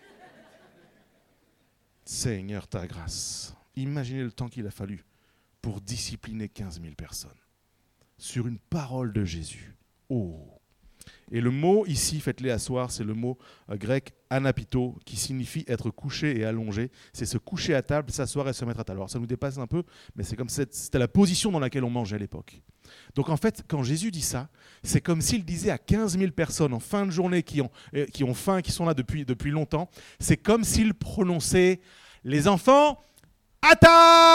Seigneur, ta grâce. Imaginez le temps qu'il a fallu pour discipliner 15 000 personnes sur une parole de Jésus. Oh. Et le mot ici, faites-les asseoir, c'est le mot grec anapito, qui signifie être couché et allongé. C'est se coucher à table, s'asseoir et se mettre à table. Alors ça nous dépasse un peu, mais c'est comme c'était la position dans laquelle on mangeait à l'époque. Donc en fait, quand Jésus dit ça, c'est comme s'il disait à 15 000 personnes en fin de journée qui ont faim, qui sont là depuis longtemps, c'est comme s'il prononçait « Les enfants, à table !»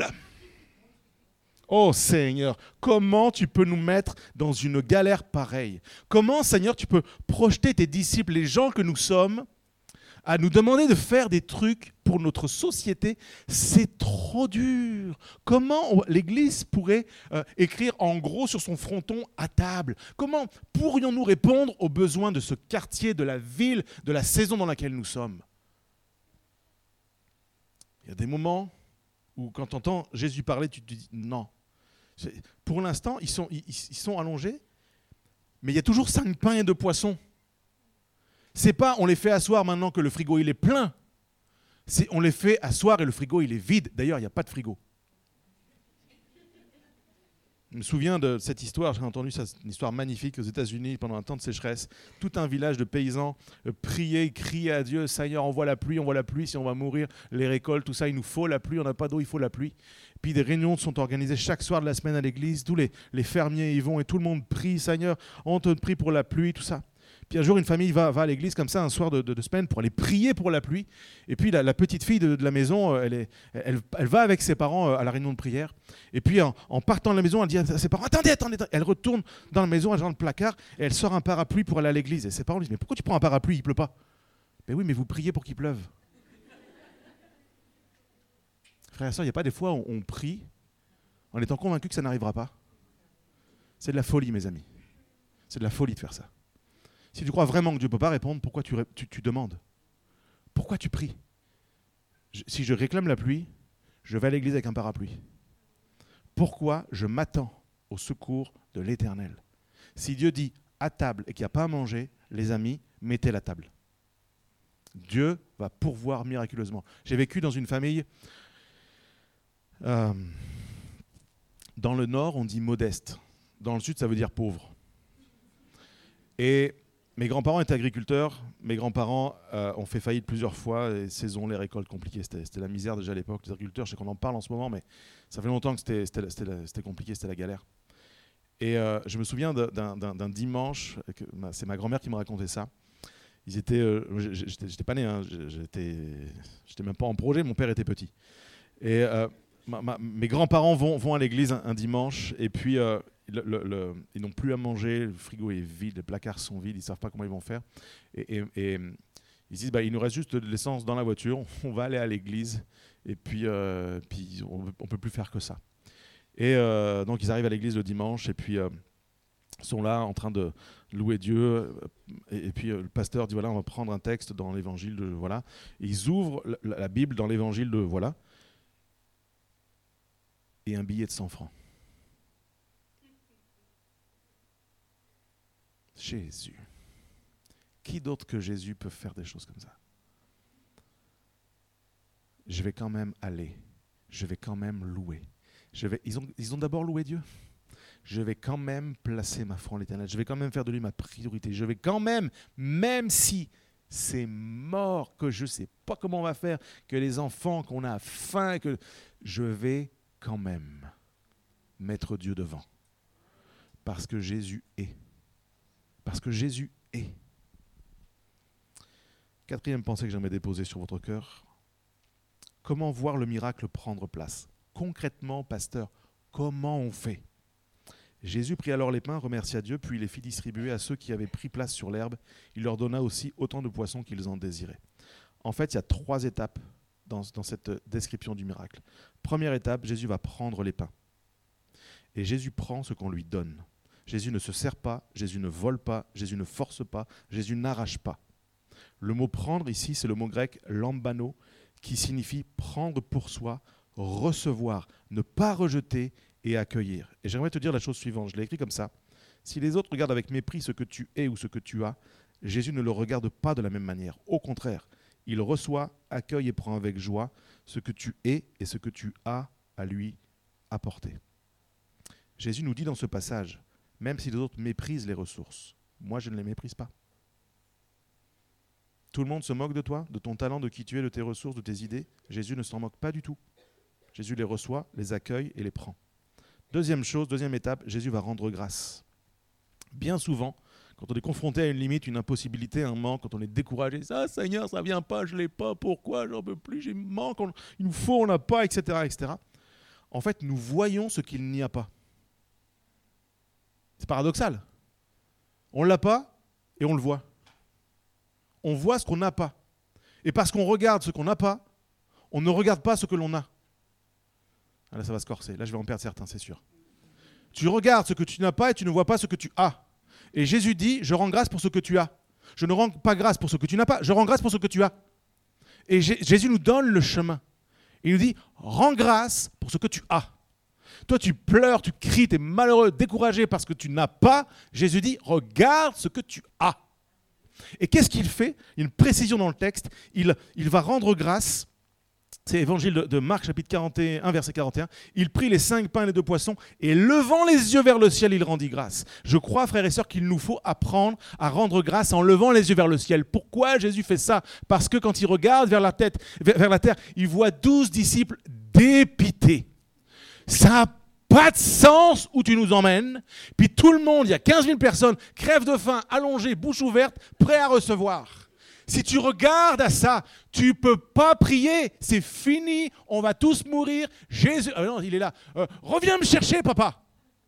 Oh Seigneur, comment tu peux nous mettre dans une galère pareille ? Comment, Seigneur, tu peux projeter tes disciples, les gens que nous sommes, à nous demander de faire des trucs pour notre société ? C'est trop dur. Comment l'Église pourrait écrire en gros sur son fronton « à table » ? Comment pourrions-nous répondre aux besoins de ce quartier, de la ville, de la saison dans laquelle nous sommes ? Il y a des moments où quand tu entends Jésus parler, tu te dis « non ». Pour l'instant, ils sont allongés, mais il y a toujours 5 pains et 2 poissons. C'est pas on les fait asseoir maintenant que le frigo il est plein. C'est on les fait asseoir et le frigo il est vide. D'ailleurs, il n'y a pas de frigo. Je me souviens de cette histoire, j'ai entendu ça, une histoire magnifique aux États-Unis pendant un temps de sécheresse. Tout un village de paysans priait, criait à Dieu, Seigneur, envoie la pluie, si on va mourir, les récoltes, tout ça, il nous faut la pluie, on n'a pas d'eau, il faut la pluie. Puis des réunions sont organisées chaque soir de la semaine à l'église, tous les fermiers y vont et tout le monde prie, Seigneur, on te prie pour la pluie, tout ça. Puis un jour, une famille va à l'église comme ça, un soir de semaine, pour aller prier pour la pluie. Et puis la petite fille de la maison, elle va avec ses parents à la réunion de prière. Et puis en partant de la maison, elle dit à ses parents, attendez. Elle retourne dans la maison, elle rentre dans le placard, et elle sort un parapluie pour aller à l'église. Et ses parents lui disent, mais pourquoi tu prends un parapluie, il ne pleut pas ? Mais oui, mais vous priez pour qu'il pleuve. Frères et sœurs, il n'y a pas des fois où on prie en étant convaincu que ça n'arrivera pas. C'est de la folie, mes amis. C'est de la folie de faire ça. Si tu crois vraiment que Dieu ne peut pas répondre, pourquoi tu demandes ? Pourquoi tu pries ? Si je réclame la pluie, je vais à l'église avec un parapluie. Pourquoi je m'attends au secours de l'Éternel ? Si Dieu dit à table et qu'il n'y a pas à manger, les amis, mettez la table. Dieu va pourvoir miraculeusement. J'ai vécu dans une famille, dans le nord on dit modeste, dans le sud ça veut dire pauvre. Et mes grands-parents étaient agriculteurs, mes grands-parents ont fait faillite plusieurs fois, les saisons, les récoltes compliquées, c'était la misère déjà à l'époque, les agriculteurs, je sais qu'on en parle en ce moment, mais ça fait longtemps que c'était compliqué, c'était la galère. Et je me souviens d'un dimanche, c'est ma grand-mère qui m'a raconté ça. J'étais pas né, hein, j'étais même pas en projet, mon père était petit. Et mes grands-parents vont à l'église un dimanche, et puis ils n'ont plus à manger, le frigo est vide, les placards sont vides, ils ne savent pas comment ils vont faire. Et ils disent, il nous reste juste de l'essence dans la voiture, on va aller à l'église, et puis on ne peut plus faire que ça. Et donc ils arrivent à l'église le dimanche, et puis sont là en train de louer Dieu. Et puis le pasteur dit, voilà, on va prendre un texte dans l'évangile de... Voilà. Et ils ouvrent la Bible dans l'évangile de... Voilà. Et un billet de 100 francs. Jésus. Qui d'autre que Jésus peut faire des choses comme ça? Je vais quand même aller. Je vais quand même louer. Ils ont d'abord loué Dieu. Je vais quand même placer ma foi en l'Éternel. Je vais quand même faire de lui ma priorité. Je vais quand même si c'est mort, que je ne sais pas comment on va faire, que les enfants, qu'on a faim, que je vais quand même mettre Dieu devant. Parce que Jésus est. Parce que Jésus est. Quatrième pensée que j'aimerais déposer sur votre cœur. Comment voir le miracle prendre place? Concrètement, pasteur, comment on fait? Jésus prit alors les pains, remercia Dieu, puis il les fit distribuer à ceux qui avaient pris place sur l'herbe. Il leur donna aussi autant de poissons qu'ils en désiraient. En fait, il y a 3 étapes dans cette description du miracle. Première étape, Jésus va prendre les pains. Et Jésus prend ce qu'on lui donne. Jésus ne se sert pas, Jésus ne vole pas, Jésus ne force pas, Jésus n'arrache pas. Le mot prendre ici, c'est le mot grec lambano, qui signifie prendre pour soi, recevoir, ne pas rejeter et accueillir. Et j'aimerais te dire la chose suivante, je l'ai écrit comme ça. Si les autres regardent avec mépris ce que tu es ou ce que tu as, Jésus ne le regarde pas de la même manière. Au contraire, il reçoit, accueille et prend avec joie ce que tu es et ce que tu as à lui apporter. Jésus nous dit dans ce passage, même si les autres méprisent les ressources, moi je ne les méprise pas. Tout le monde se moque de toi, de ton talent, de qui tu es, de tes ressources, de tes idées. Jésus ne s'en moque pas du tout. Jésus les reçoit, les accueille et les prend. Deuxième étape, Jésus va rendre grâce. Bien souvent, quand on est confronté à une limite, une impossibilité, un manque, quand on est découragé, ça Seigneur, ça ne vient pas, je ne l'ai pas, pourquoi, j'en peux plus, j'ai manque, il nous faut, on n'a pas, etc., etc. En fait, nous voyons ce qu'il n'y a pas. C'est paradoxal. On ne l'a pas et on le voit. On voit ce qu'on n'a pas. Et parce qu'on regarde ce qu'on n'a pas, on ne regarde pas ce que l'on a. Ah là, ça va se corser. Là, je vais en perdre certains, c'est sûr. Tu regardes ce que tu n'as pas et tu ne vois pas ce que tu as. Et Jésus dit, je rends grâce pour ce que tu as. Je ne rends pas grâce pour ce que tu n'as pas, je rends grâce pour ce que tu as. Et Jésus nous donne le chemin. Il nous dit, rends grâce pour ce que tu as. Toi, tu pleures, tu cries, tu es malheureux, découragé parce que tu n'as pas. Jésus dit, regarde ce que tu as. Et qu'est-ce qu'il fait? Il y a une précision dans le texte. Il va rendre grâce. C'est l'évangile de Marc, chapitre 41, verset 41. Il prit les 5 pains et les 2 poissons et levant les yeux vers le ciel, il rendit grâce. Je crois, frères et sœurs, qu'il nous faut apprendre à rendre grâce en levant les yeux vers le ciel. Pourquoi Jésus fait ça? Parce que quand il regarde vers la terre, il voit 12 disciples dépités. Ça n'a pas de sens où tu nous emmènes. Puis tout le monde, il y a 15 000 personnes, crèvent de faim, allongées, bouche ouverte, prêts à recevoir. Si tu regardes à ça, tu ne peux pas prier. C'est fini, on va tous mourir. Jésus, non, il est là. Reviens me chercher, papa.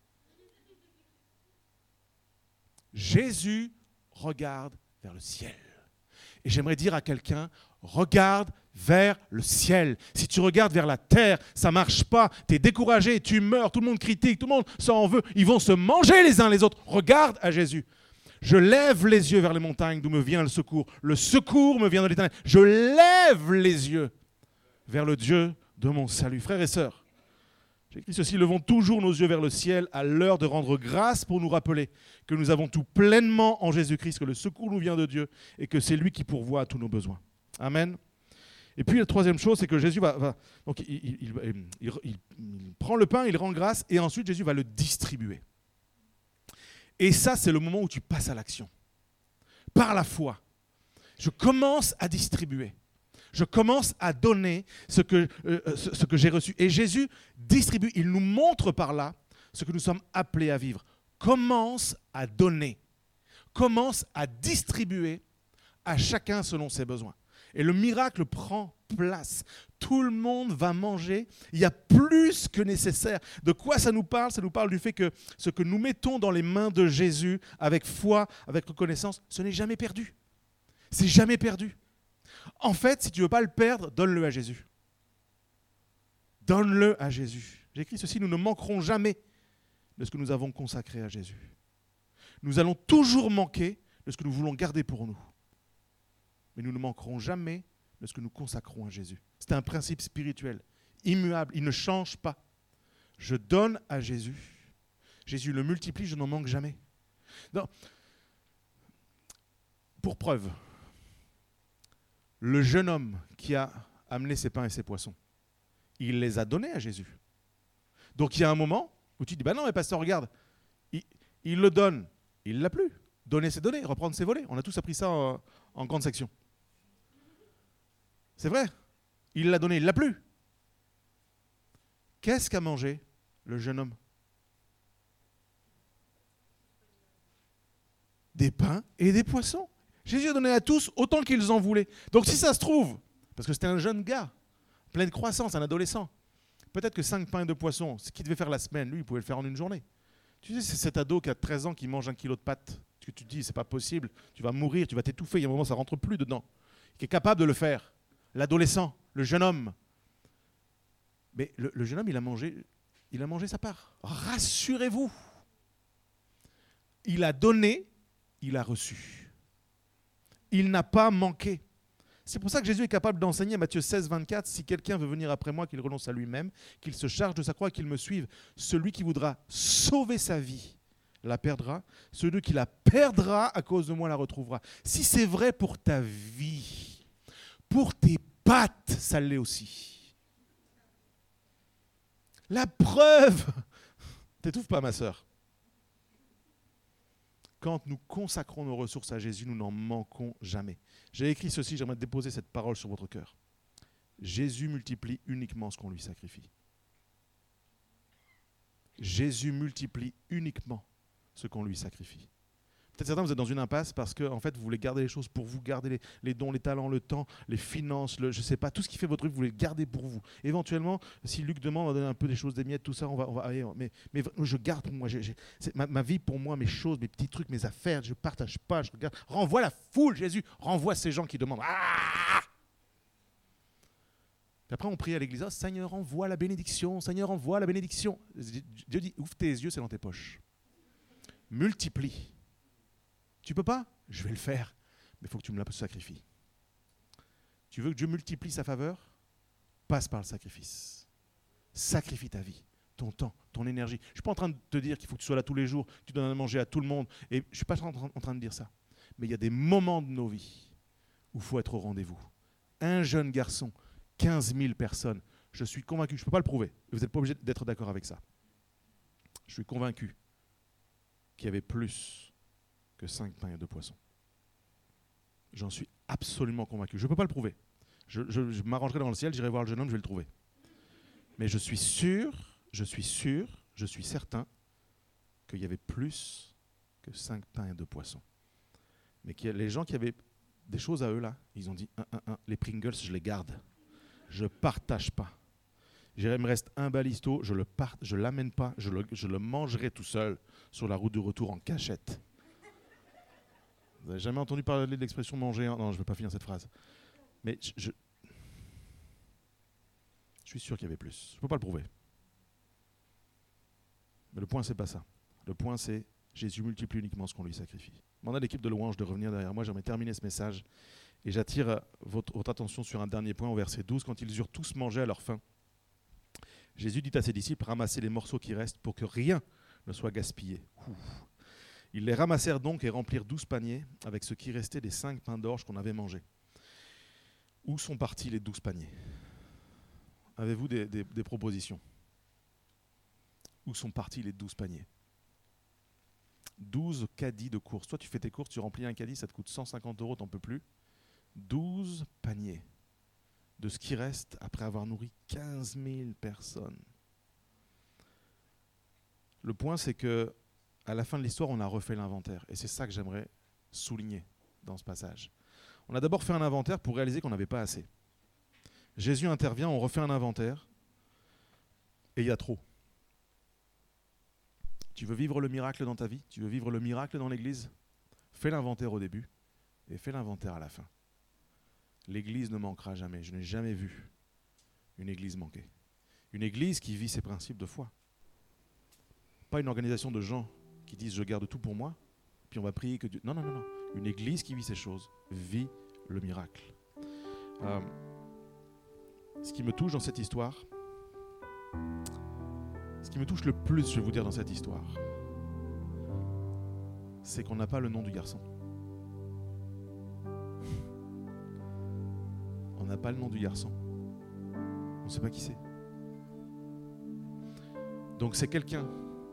Jésus regarde vers le ciel. Et j'aimerais dire à quelqu'un, regarde vers le ciel. Si tu regardes vers la terre, ça ne marche pas. Tu es découragé, tu meurs, tout le monde critique, tout le monde s'en veut. Ils vont se manger les uns les autres. Regarde à Jésus. Je lève les yeux vers les montagnes d'où me vient le secours. Le secours me vient de l'Éternel. Je lève les yeux vers le Dieu de mon salut. Frères et sœurs, j'écris ceci, levons toujours nos yeux vers le ciel à l'heure de rendre grâce pour nous rappeler que nous avons tout pleinement en Jésus-Christ, que le secours nous vient de Dieu et que c'est lui qui pourvoit à tous nos besoins. Amen. Et puis la troisième chose, c'est que Jésus donc il prend le pain, il rend grâce et ensuite Jésus va le distribuer. Et ça, c'est le moment où tu passes à l'action. Par la foi, je commence à distribuer. Je commence à donner ce que j'ai reçu. Et Jésus distribue, il nous montre par là ce que nous sommes appelés à vivre. Commence à donner. Commence à distribuer à chacun selon ses besoins. Et le miracle prend place. Tout le monde va manger. Il y a plus que nécessaire. De quoi ça nous parle? Ça nous parle du fait que ce que nous mettons dans les mains de Jésus, avec foi, avec reconnaissance, ce n'est jamais perdu. C'est jamais perdu. En fait, si tu ne veux pas le perdre, donne-le à Jésus. Donne-le à Jésus. J'écris ceci, nous ne manquerons jamais de ce que nous avons consacré à Jésus. Nous allons toujours manquer de ce que nous voulons garder pour nous. Mais nous ne manquerons jamais de ce que nous consacrons à Jésus. C'est un principe spirituel, immuable, il ne change pas. Je donne à Jésus. Jésus le multiplie, je n'en manque jamais. Non. Pour preuve, le jeune homme qui a amené ses pains et ses poissons, il les a donnés à Jésus. Donc il y a un moment où tu dis, non mais pasteur, regarde, il le donne, il ne l'a plus. Donner c'est donner, reprendre c'est voler. On a tous appris ça en grande section. C'est vrai, il l'a donné, il ne l'a plus. Qu'est-ce qu'a mangé le jeune homme? Des pains et des poissons. Jésus a donné à tous autant qu'ils en voulaient. Donc si ça se trouve, parce que c'était un jeune gars, plein de croissance, un adolescent, peut-être que 5 pains et 2 poissons, ce qu'il devait faire la semaine, lui, il pouvait le faire en une journée. Tu sais, c'est cet ado qui a 13 ans qui mange 1 kilo de pâtes. Tu te dis, c'est pas possible, tu vas mourir, tu vas t'étouffer, il y a un moment, ça rentre plus dedans. Qui est capable de le faire. L'adolescent, le jeune homme. Mais le jeune homme, il a mangé sa part. Rassurez-vous. Il a donné, il a reçu. Il n'a pas manqué. C'est pour ça que Jésus est capable d'enseigner, Matthieu 16, 24, si quelqu'un veut venir après moi, qu'il renonce à lui-même, qu'il se charge de sa croix et qu'il me suive. Celui qui voudra sauver sa vie la perdra. Celui qui la perdra à cause de moi la retrouvera. Si c'est vrai pour ta vie, pour tes pattes, ça l'est aussi. La preuve, t'étouffes pas ma sœur. Quand nous consacrons nos ressources à Jésus, nous n'en manquons jamais. J'ai écrit ceci, j'aimerais déposer cette parole sur votre cœur. Jésus multiplie uniquement ce qu'on lui sacrifie. Jésus multiplie uniquement ce qu'on lui sacrifie. Peut-être certains, vous êtes dans une impasse parce que en fait, vous voulez garder les choses pour vous, garder les dons, les talents, le temps, les finances, je ne sais pas, tout ce qui fait votre vie, vous voulez le garder pour vous. Éventuellement, si Luc demande, on va donner un peu des choses, des miettes, tout ça, on va allez, mais je garde pour moi. C'est ma vie pour moi, mes choses, mes petits trucs, mes affaires, je ne partage pas, je regarde. Renvoie la foule, Jésus, renvoie ces gens qui demandent. Ah! Puis après, on prie à l'église, oh, Seigneur, envoie la bénédiction, Seigneur, envoie la bénédiction. Dieu dit, ouvre tes yeux, c'est dans tes poches. Multiplie. Tu peux pas? Je vais le faire. Mais il faut que tu me la sacrifies. Tu veux que Dieu multiplie sa faveur? Passe par le sacrifice. Sacrifie ta vie, ton temps, ton énergie. Je ne suis pas en train de te dire qu'il faut que tu sois là tous les jours, que tu donnes à manger à tout le monde. Et je ne suis pas en train de dire ça. Mais il y a des moments de nos vies où il faut être au rendez-vous. Un jeune garçon, 15 000 personnes. Je suis convaincu, je ne peux pas le prouver. Vous n'êtes pas obligé d'être d'accord avec ça. Je suis convaincu qu'il y avait plus que 5 pains et 2 poissons. J'en suis absolument convaincu. Je ne peux pas le prouver. Je m'arrangerai dans le ciel, j'irai voir le jeune homme, je vais le trouver. Mais je suis certain qu'il y avait plus que 5 pains et 2 poissons. Mais les gens qui avaient des choses à eux là, ils ont dit, les Pringles, je les garde. Je ne partage pas. Il me reste un balisto, je ne l'amène pas, je le mangerai tout seul sur la route de retour en cachette. Vous n'avez jamais entendu parler de l'expression manger? Non, je ne vais pas finir cette phrase. Mais je suis sûr qu'il y avait plus. Je ne peux pas le prouver. Mais le point, ce n'est pas ça. Le point, c'est Jésus multiplie uniquement ce qu'on lui sacrifie. Je demande à l'équipe de louange de revenir derrière moi. J'aimerais terminer ce message. Et j'attire votre attention sur un dernier point au verset 12. Quand ils eurent tous mangé à leur faim, Jésus dit à ses disciples, ramassez les morceaux qui restent pour que rien ne soit gaspillé. Ils les ramassèrent donc et remplirent 12 paniers avec ce qui restait des 5 pains d'orge qu'on avait mangés. Où sont partis les 12 paniers? Avez-vous des propositions? Où sont partis les 12 paniers? 12 caddies de courses. Toi, tu fais tes courses, tu remplis un caddie, ça te coûte 150 €, t'en peux plus. 12 paniers de ce qui reste après avoir nourri 15 000 personnes. Le point, c'est que à la fin de l'histoire, on a refait l'inventaire. Et c'est ça que j'aimerais souligner dans ce passage. On a d'abord fait un inventaire pour réaliser qu'on n'avait pas assez. Jésus intervient, on refait un inventaire, et il y a trop. Tu veux vivre le miracle dans ta vie? Tu veux vivre le miracle dans l'église? Fais l'inventaire au début, et fais l'inventaire à la fin. L'église ne manquera jamais. Je n'ai jamais vu une église manquer. Une église qui vit ses principes de foi. Pas une organisation de gens qui disent « je garde tout pour moi », puis on va prier que Dieu... Non. Une église qui vit ces choses vit le miracle. Ce qui me touche dans cette histoire, ce qui me touche le plus, je vais vous dire, dans cette histoire, c'est qu'on n'a pas le nom du garçon. On n'a pas le nom du garçon. On ne sait pas qui c'est. Donc c'est quelqu'un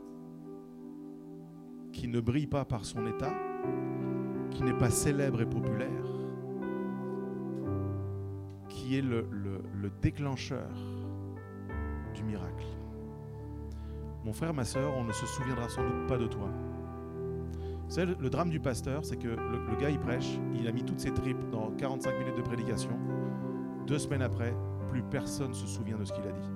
qui ne brille pas par son état, qui n'est pas célèbre et populaire, qui est le déclencheur du miracle. Mon frère, ma sœur, on ne se souviendra sans doute pas de toi. Vous savez, le drame du pasteur, c'est que le gars, il prêche, il a mis toutes ses tripes dans 45 minutes de prédication. 2 semaines après, plus personne ne se souvient de ce qu'il a dit.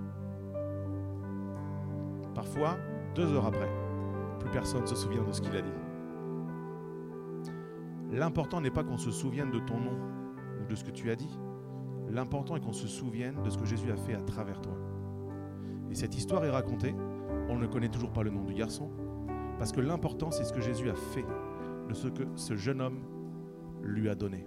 Parfois, 2 heures après, plus personne ne se souvient de ce qu'il a dit. L'important n'est pas qu'on se souvienne de ton nom ou de ce que tu as dit. L'important est qu'on se souvienne de ce que Jésus a fait à travers toi. Et cette histoire est racontée. On ne connaît toujours pas le nom du garçon, parce que l'important, c'est ce que Jésus a fait, de ce que ce jeune homme lui a donné.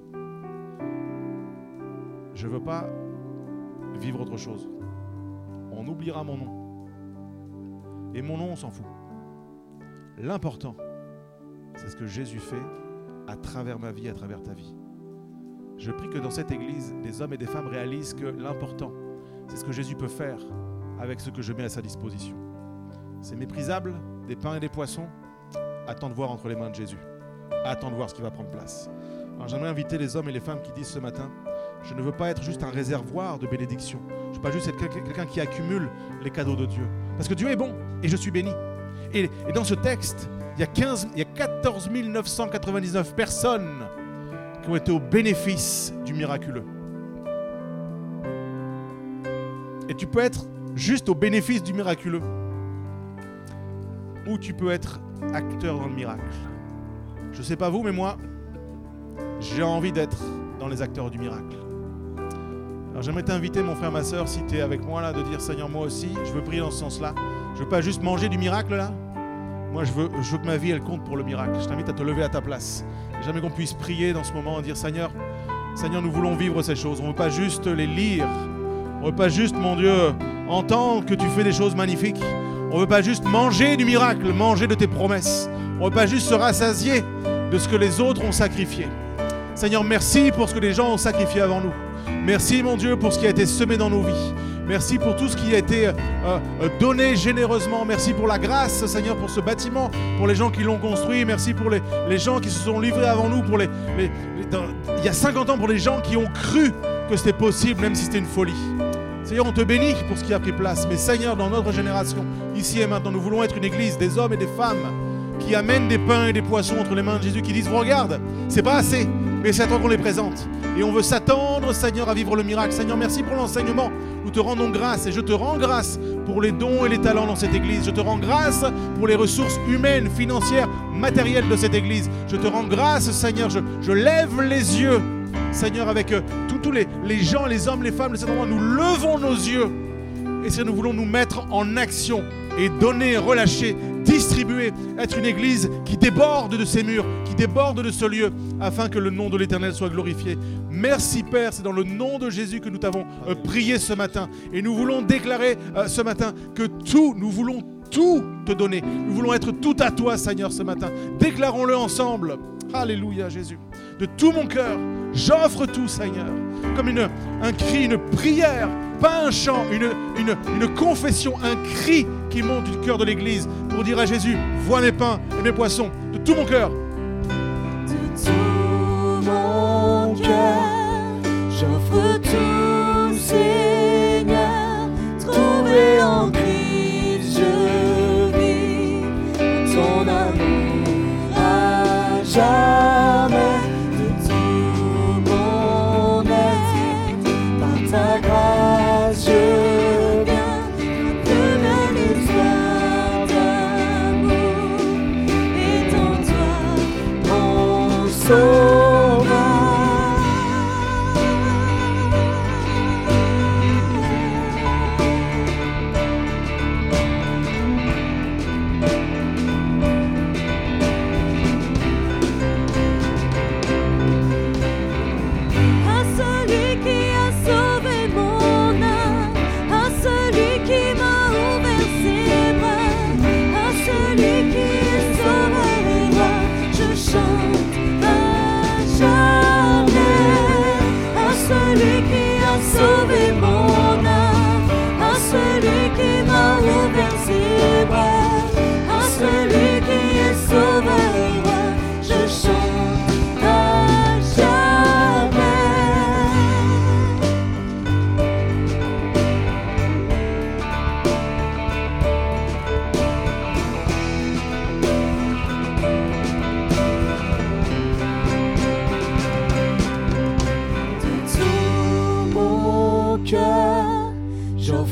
Je ne veux pas vivre autre chose. On oubliera mon nom. Et mon nom, on s'en fout. L'important, c'est ce que Jésus fait à travers ma vie, à travers ta vie. Je prie que dans cette église, des hommes et des femmes réalisent que l'important, c'est ce que Jésus peut faire avec ce que je mets à sa disposition. C'est méprisable, des pains et des poissons. Attends de voir entre les mains de Jésus. Attends de voir ce qui va prendre place. Alors j'aimerais inviter les hommes et les femmes qui disent ce matin, je ne veux pas être juste un réservoir de bénédiction. Je ne veux pas juste être quelqu'un qui accumule les cadeaux de Dieu. Parce que Dieu est bon et je suis béni. Et dans ce texte, il y a 14 999 personnes qui ont été au bénéfice du miraculeux. Et tu peux être juste au bénéfice du miraculeux. Ou tu peux être acteur dans le miracle. Je ne sais pas vous, mais moi, j'ai envie d'être dans les acteurs du miracle. Alors j'aimerais t'inviter, mon frère, ma sœur, si tu es avec moi là, de dire Seigneur, moi aussi, je veux prier dans ce sens-là. Je veux pas juste manger du miracle là. Moi, je veux que ma vie, elle compte pour le miracle. Je t'invite à te lever à ta place. Et j'aimerais qu'on puisse prier dans ce moment et dire Seigneur, nous voulons vivre ces choses. On ne veut pas juste les lire. On ne veut pas juste, mon Dieu, entendre que tu fais des choses magnifiques. On ne veut pas juste manger du miracle, manger de tes promesses. On ne veut pas juste se rassasier de ce que les autres ont sacrifié. Seigneur, merci pour ce que les gens ont sacrifié avant nous. Merci, mon Dieu, pour ce qui a été semé dans nos vies. Merci pour tout ce qui a été donné généreusement. Merci pour la grâce, Seigneur, pour ce bâtiment, pour les gens qui l'ont construit. Merci pour les gens qui se sont livrés avant nous. Il y a 50 ans, pour les gens qui ont cru que c'était possible, même si c'était une folie. Seigneur, on te bénit pour ce qui a pris place. Mais Seigneur, dans notre génération, ici et maintenant, nous voulons être une église, des hommes et des femmes qui amènent des pains et des poissons entre les mains de Jésus, qui disent, regarde, c'est pas assez, mais c'est à toi qu'on les présente. Et on veut s'attendre, Seigneur, à vivre le miracle. Seigneur, merci pour l'enseignement. Nous te rendons grâce et je te rends grâce pour les dons et les talents dans cette église. Je te rends grâce pour les ressources humaines, financières, matérielles de cette église. Je te rends grâce, Seigneur. Je lève les yeux, Seigneur, avec tous les gens, les hommes, les femmes de cet endroit. Nous levons nos yeux et Seigneur, nous voulons nous mettre en action et donner, relâcher, distribuer, être une église qui déborde de ces murs, qui déborde de ce lieu, afin que le nom de l'Éternel soit glorifié. Merci Père, c'est dans le nom de Jésus que nous t'avons prié ce matin. Et nous voulons déclarer ce matin que nous voulons tout te donner. Nous voulons être tout à toi, Seigneur, ce matin. Déclarons-le ensemble. Alléluia, Jésus. De tout mon cœur, j'offre tout, Seigneur, comme un cri, une prière, pas un chant, une confession, un cri qui monte du cœur de l'Église pour dire à Jésus, vois mes pains et mes poissons, de tout mon cœur. De tout mon cœur, j'offre tout, Seigneur, trouvé en Christ, je vis ton amour à jamais. De tout mon être, par ta grâce, je viens de l'histoire d'amour, et en toi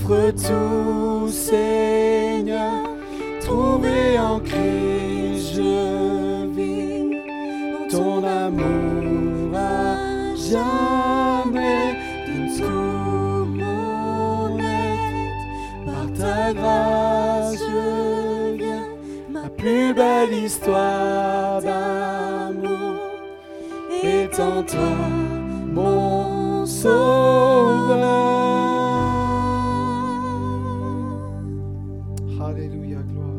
t'offre tout, Seigneur. Trouvé en Christ, je vis ton amour à jamais. De tout mon être, par ta grâce, je viens. Ma plus belle histoire d'amour est en toi, mon sauveur. Alléluia, gloire.